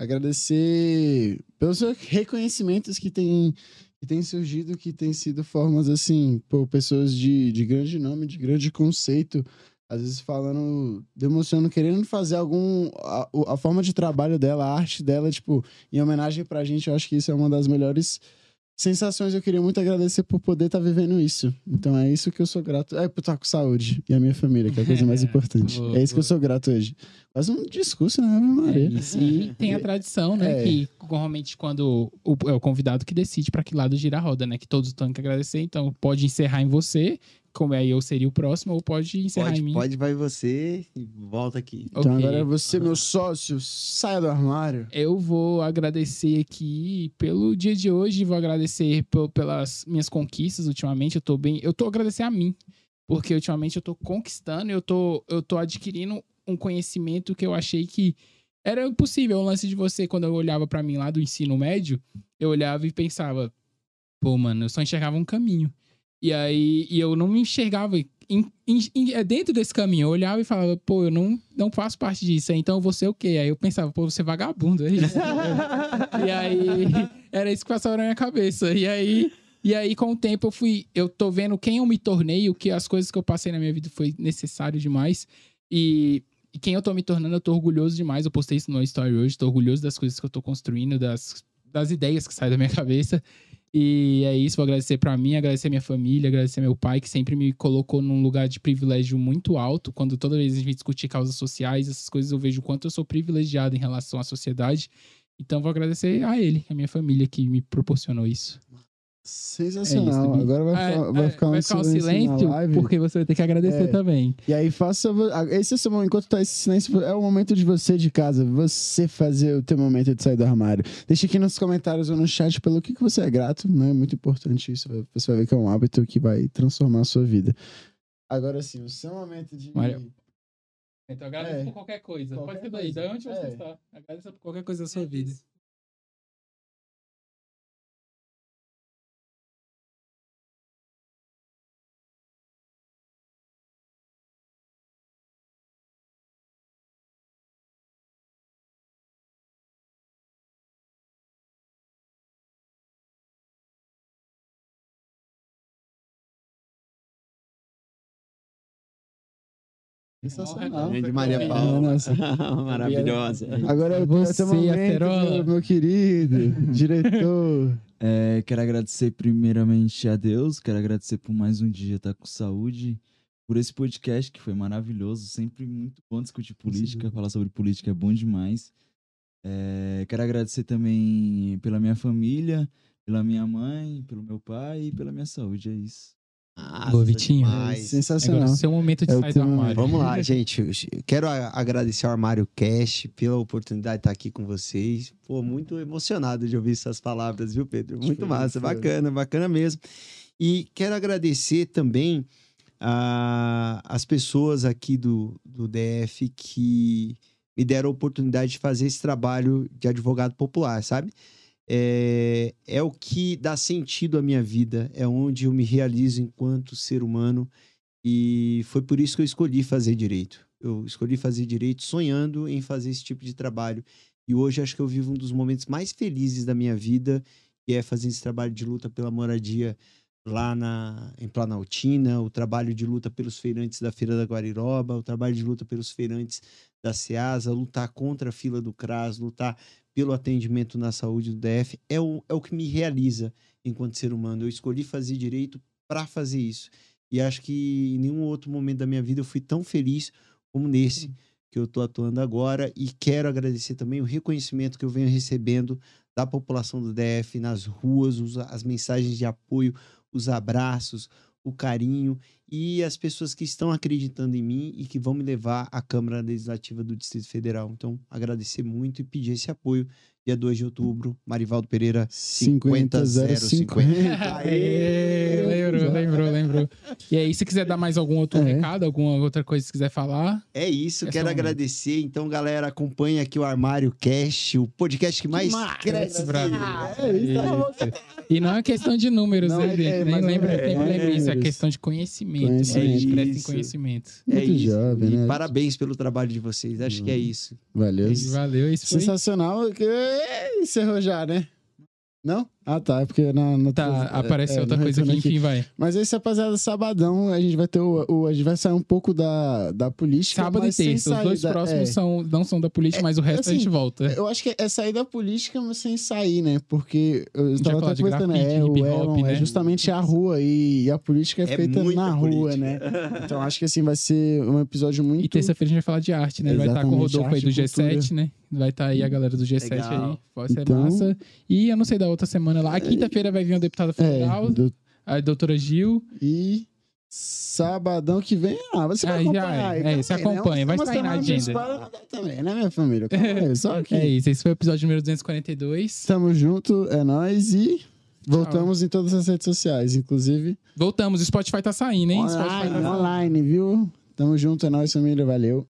Agradecer pelos reconhecimentos que têm que tem surgido, que têm sido formas, assim, pô, pessoas de, de grande nome, de grande conceito, às vezes falando, demonstrando, querendo fazer algum... A, a forma de trabalho dela, a arte dela, tipo, em homenagem pra gente, eu acho que isso é uma das melhores sensações. Eu queria muito agradecer por poder estar vivendo isso. Então é isso que eu sou grato. É por estar com saúde e a minha família, que é a coisa mais importante. Boa, É isso que eu boa. sou grato hoje. Quase um discurso, né, Ave É Maria? isso. E tem a tradição, né? É. Que normalmente quando o, é o convidado que decide pra que lado gira a roda, né? Que todos têm que agradecer. Então pode encerrar em você, como é eu seria o próximo, ou pode encerrar Pode, em mim. pode, vai você e volta aqui. Então Ok. agora você, meu sócio, saia do armário. Eu vou agradecer aqui pelo dia de hoje, vou agradecer pe- pelas minhas conquistas ultimamente. Eu tô bem. Eu tô agradecer a mim, porque ultimamente eu tô conquistando, eu tô, eu tô adquirindo um conhecimento que eu achei que era impossível. O lance de você, quando eu olhava pra mim lá do ensino médio, eu olhava e pensava, pô, mano, eu só enxergava um caminho. E aí, e eu não me enxergava em, em- em- é dentro desse caminho. Eu olhava e falava, pô, eu não, não faço parte disso. Então, você é o quê? Aí eu pensava, pô, você é vagabundo, é isso. E aí, era isso que passava na minha cabeça. E aí, e aí, com o tempo, eu fui... Eu tô vendo quem eu me tornei, o que as coisas que eu passei na minha vida foi necessário demais. E, e quem eu tô me tornando, eu tô orgulhoso demais. Eu postei isso no story hoje. Tô orgulhoso das coisas que eu tô construindo, das, das ideias que saem da minha cabeça. E é isso, vou agradecer pra mim, agradecer minha família, agradecer meu pai, que sempre me colocou num lugar de privilégio muito alto. Quando toda vez a gente discutir causas sociais, essas coisas, eu vejo o quanto eu sou privilegiado em relação à sociedade. Então, vou agradecer a ele, a minha família, que me proporcionou isso. Sensacional. É isso, Gui. Agora vai, Ah, ficar, vai é, ficar um vai ficar um silêncio, silêncio, na live. porque você vai ter que agradecer É. também. E aí, faça. Esse é o seu momento. Enquanto tá esse silêncio, é o momento de você de casa, você fazer o teu momento de sair do armário. Deixa aqui nos comentários ou no chat pelo que, que você é grato, né? É muito importante isso. Você vai ver que é um hábito que vai transformar a sua vida. Agora sim, o seu momento de. Mário. Então, agradeça É. por qualquer coisa. Qualquer Pode ser daí, coisa. de onde você É. está. Agradeça por qualquer coisa da sua vida. Sensacional. Grande Maria É, Paula. nossa. Maravilhosa. Agora é Você, o teu momento, Acerola. meu, meu querido diretor. É, quero agradecer primeiramente a Deus, quero agradecer por mais um dia estar com saúde, por esse podcast que foi maravilhoso, sempre muito bom discutir política, falar sobre política é bom demais. É, quero agradecer também pela minha família, pela minha mãe, pelo meu pai e pela minha saúde, é isso. Nossa, Boa, Vitinho. demais. Sensacional. Agora, seu momento de É o sair do teu armário. Vamos lá, gente. Eu quero a- agradecer ao Armário Cash pela oportunidade de estar aqui com vocês. Pô, muito emocionado de ouvir essas palavras, viu, Pedro? Muito Foi, massa, foi. bacana, bacana mesmo. E quero agradecer também a, as pessoas aqui do, do D F que me deram a oportunidade de fazer esse trabalho de advogado popular, sabe? É, é o que dá sentido à minha vida, é onde eu me realizo enquanto ser humano. E foi por isso que eu escolhi fazer direito. Eu escolhi fazer direito sonhando em fazer esse tipo de trabalho. E hoje acho que eu vivo um dos momentos mais felizes da minha vida, que é fazer esse trabalho de luta pela moradia lá na, em Planaltina, o trabalho de luta pelos feirantes da Feira da Guariroba, o trabalho de luta pelos feirantes da Ceasa, lutar contra a fila do CRAS, lutar pelo atendimento na saúde do D F, é o, é o que me realiza enquanto ser humano. Eu escolhi fazer direito para fazer isso. E acho que em nenhum outro momento da minha vida eu fui tão feliz como nesse que eu estou atuando agora. E quero agradecer também o reconhecimento que eu venho recebendo da população do D F nas ruas, os, as mensagens de apoio, os abraços, o carinho e as pessoas que estão acreditando em mim e que vão me levar à Câmara Legislativa do Distrito Federal. Então, agradecer muito e pedir esse apoio. Dia dois de outubro, Marivaldo Pereira, cinquenta zero cinquenta. Aê, lembrou, lembrou, lembrou. E aí, se quiser dar mais algum outro É. recado, alguma outra coisa que quiser falar... É isso, É quero só um- agradecer. Então, galera, acompanha aqui o Armário Cast, o podcast que mais massa, cresce. Brasil. É, isso tá Isso. E não é questão de números, Não, né, é- gente? é, Nem mas lembra, é- sempre é lembra isso, é números. questão de conhecimento. Conhecimento. Né? A gente cresce em Isso. conhecimento. É Muito isso. jovem, E né? parabéns pelo trabalho de vocês. Acho que é isso. Valeu. Valeu, isso foi... Sensacional. Que... Encerrou já, né? Não? Ah, tá. É porque na, na Tá, é, apareceu é, outra no coisa aqui, retorno enfim, vai. Mas esse, rapaziada, sabadão, a gente vai ter o, o- a gente vai sair um pouco da, da política. Sábado e mas sem terça, os dois sair da- próximos é. são, não são da política, É, mas o resto assim, a gente volta. Eu acho que é sair da política, mas sem sair, né? Porque eu vai estava falar até de conversando, grafite, é, o hip hop, Elon, é né? justamente a rua e, e a política é, É feita muita na rua, política. né? Então acho que assim vai ser um episódio muito... E terça-feira a gente vai falar de arte, né? Vai estar com o Exatamente, Rodolfo aí do arte e G sete, né? Vai estar aí a galera do G sete Legal. aí. Pode ser Então- massa. E eu não sei da outra semana lá. A quinta-feira vai vir uma deputada federal, É, do- a doutora Gil. e sabadão que vem, ah, você vai Ah, já acompanhar. é. aí É, você também, né? acompanha, vai Umas sair na semanas agenda. de espera não dá também, né, minha família? Calma aí, só aqui. É isso, esse foi o episódio número duzentos e quarenta e dois. Tamo junto, é nóis e voltamos em todas as redes sociais, inclusive Voltamos, o Spotify tá saindo, hein? O Spotify tá online, saindo. online, viu? Tamo junto, é nóis, família, valeu.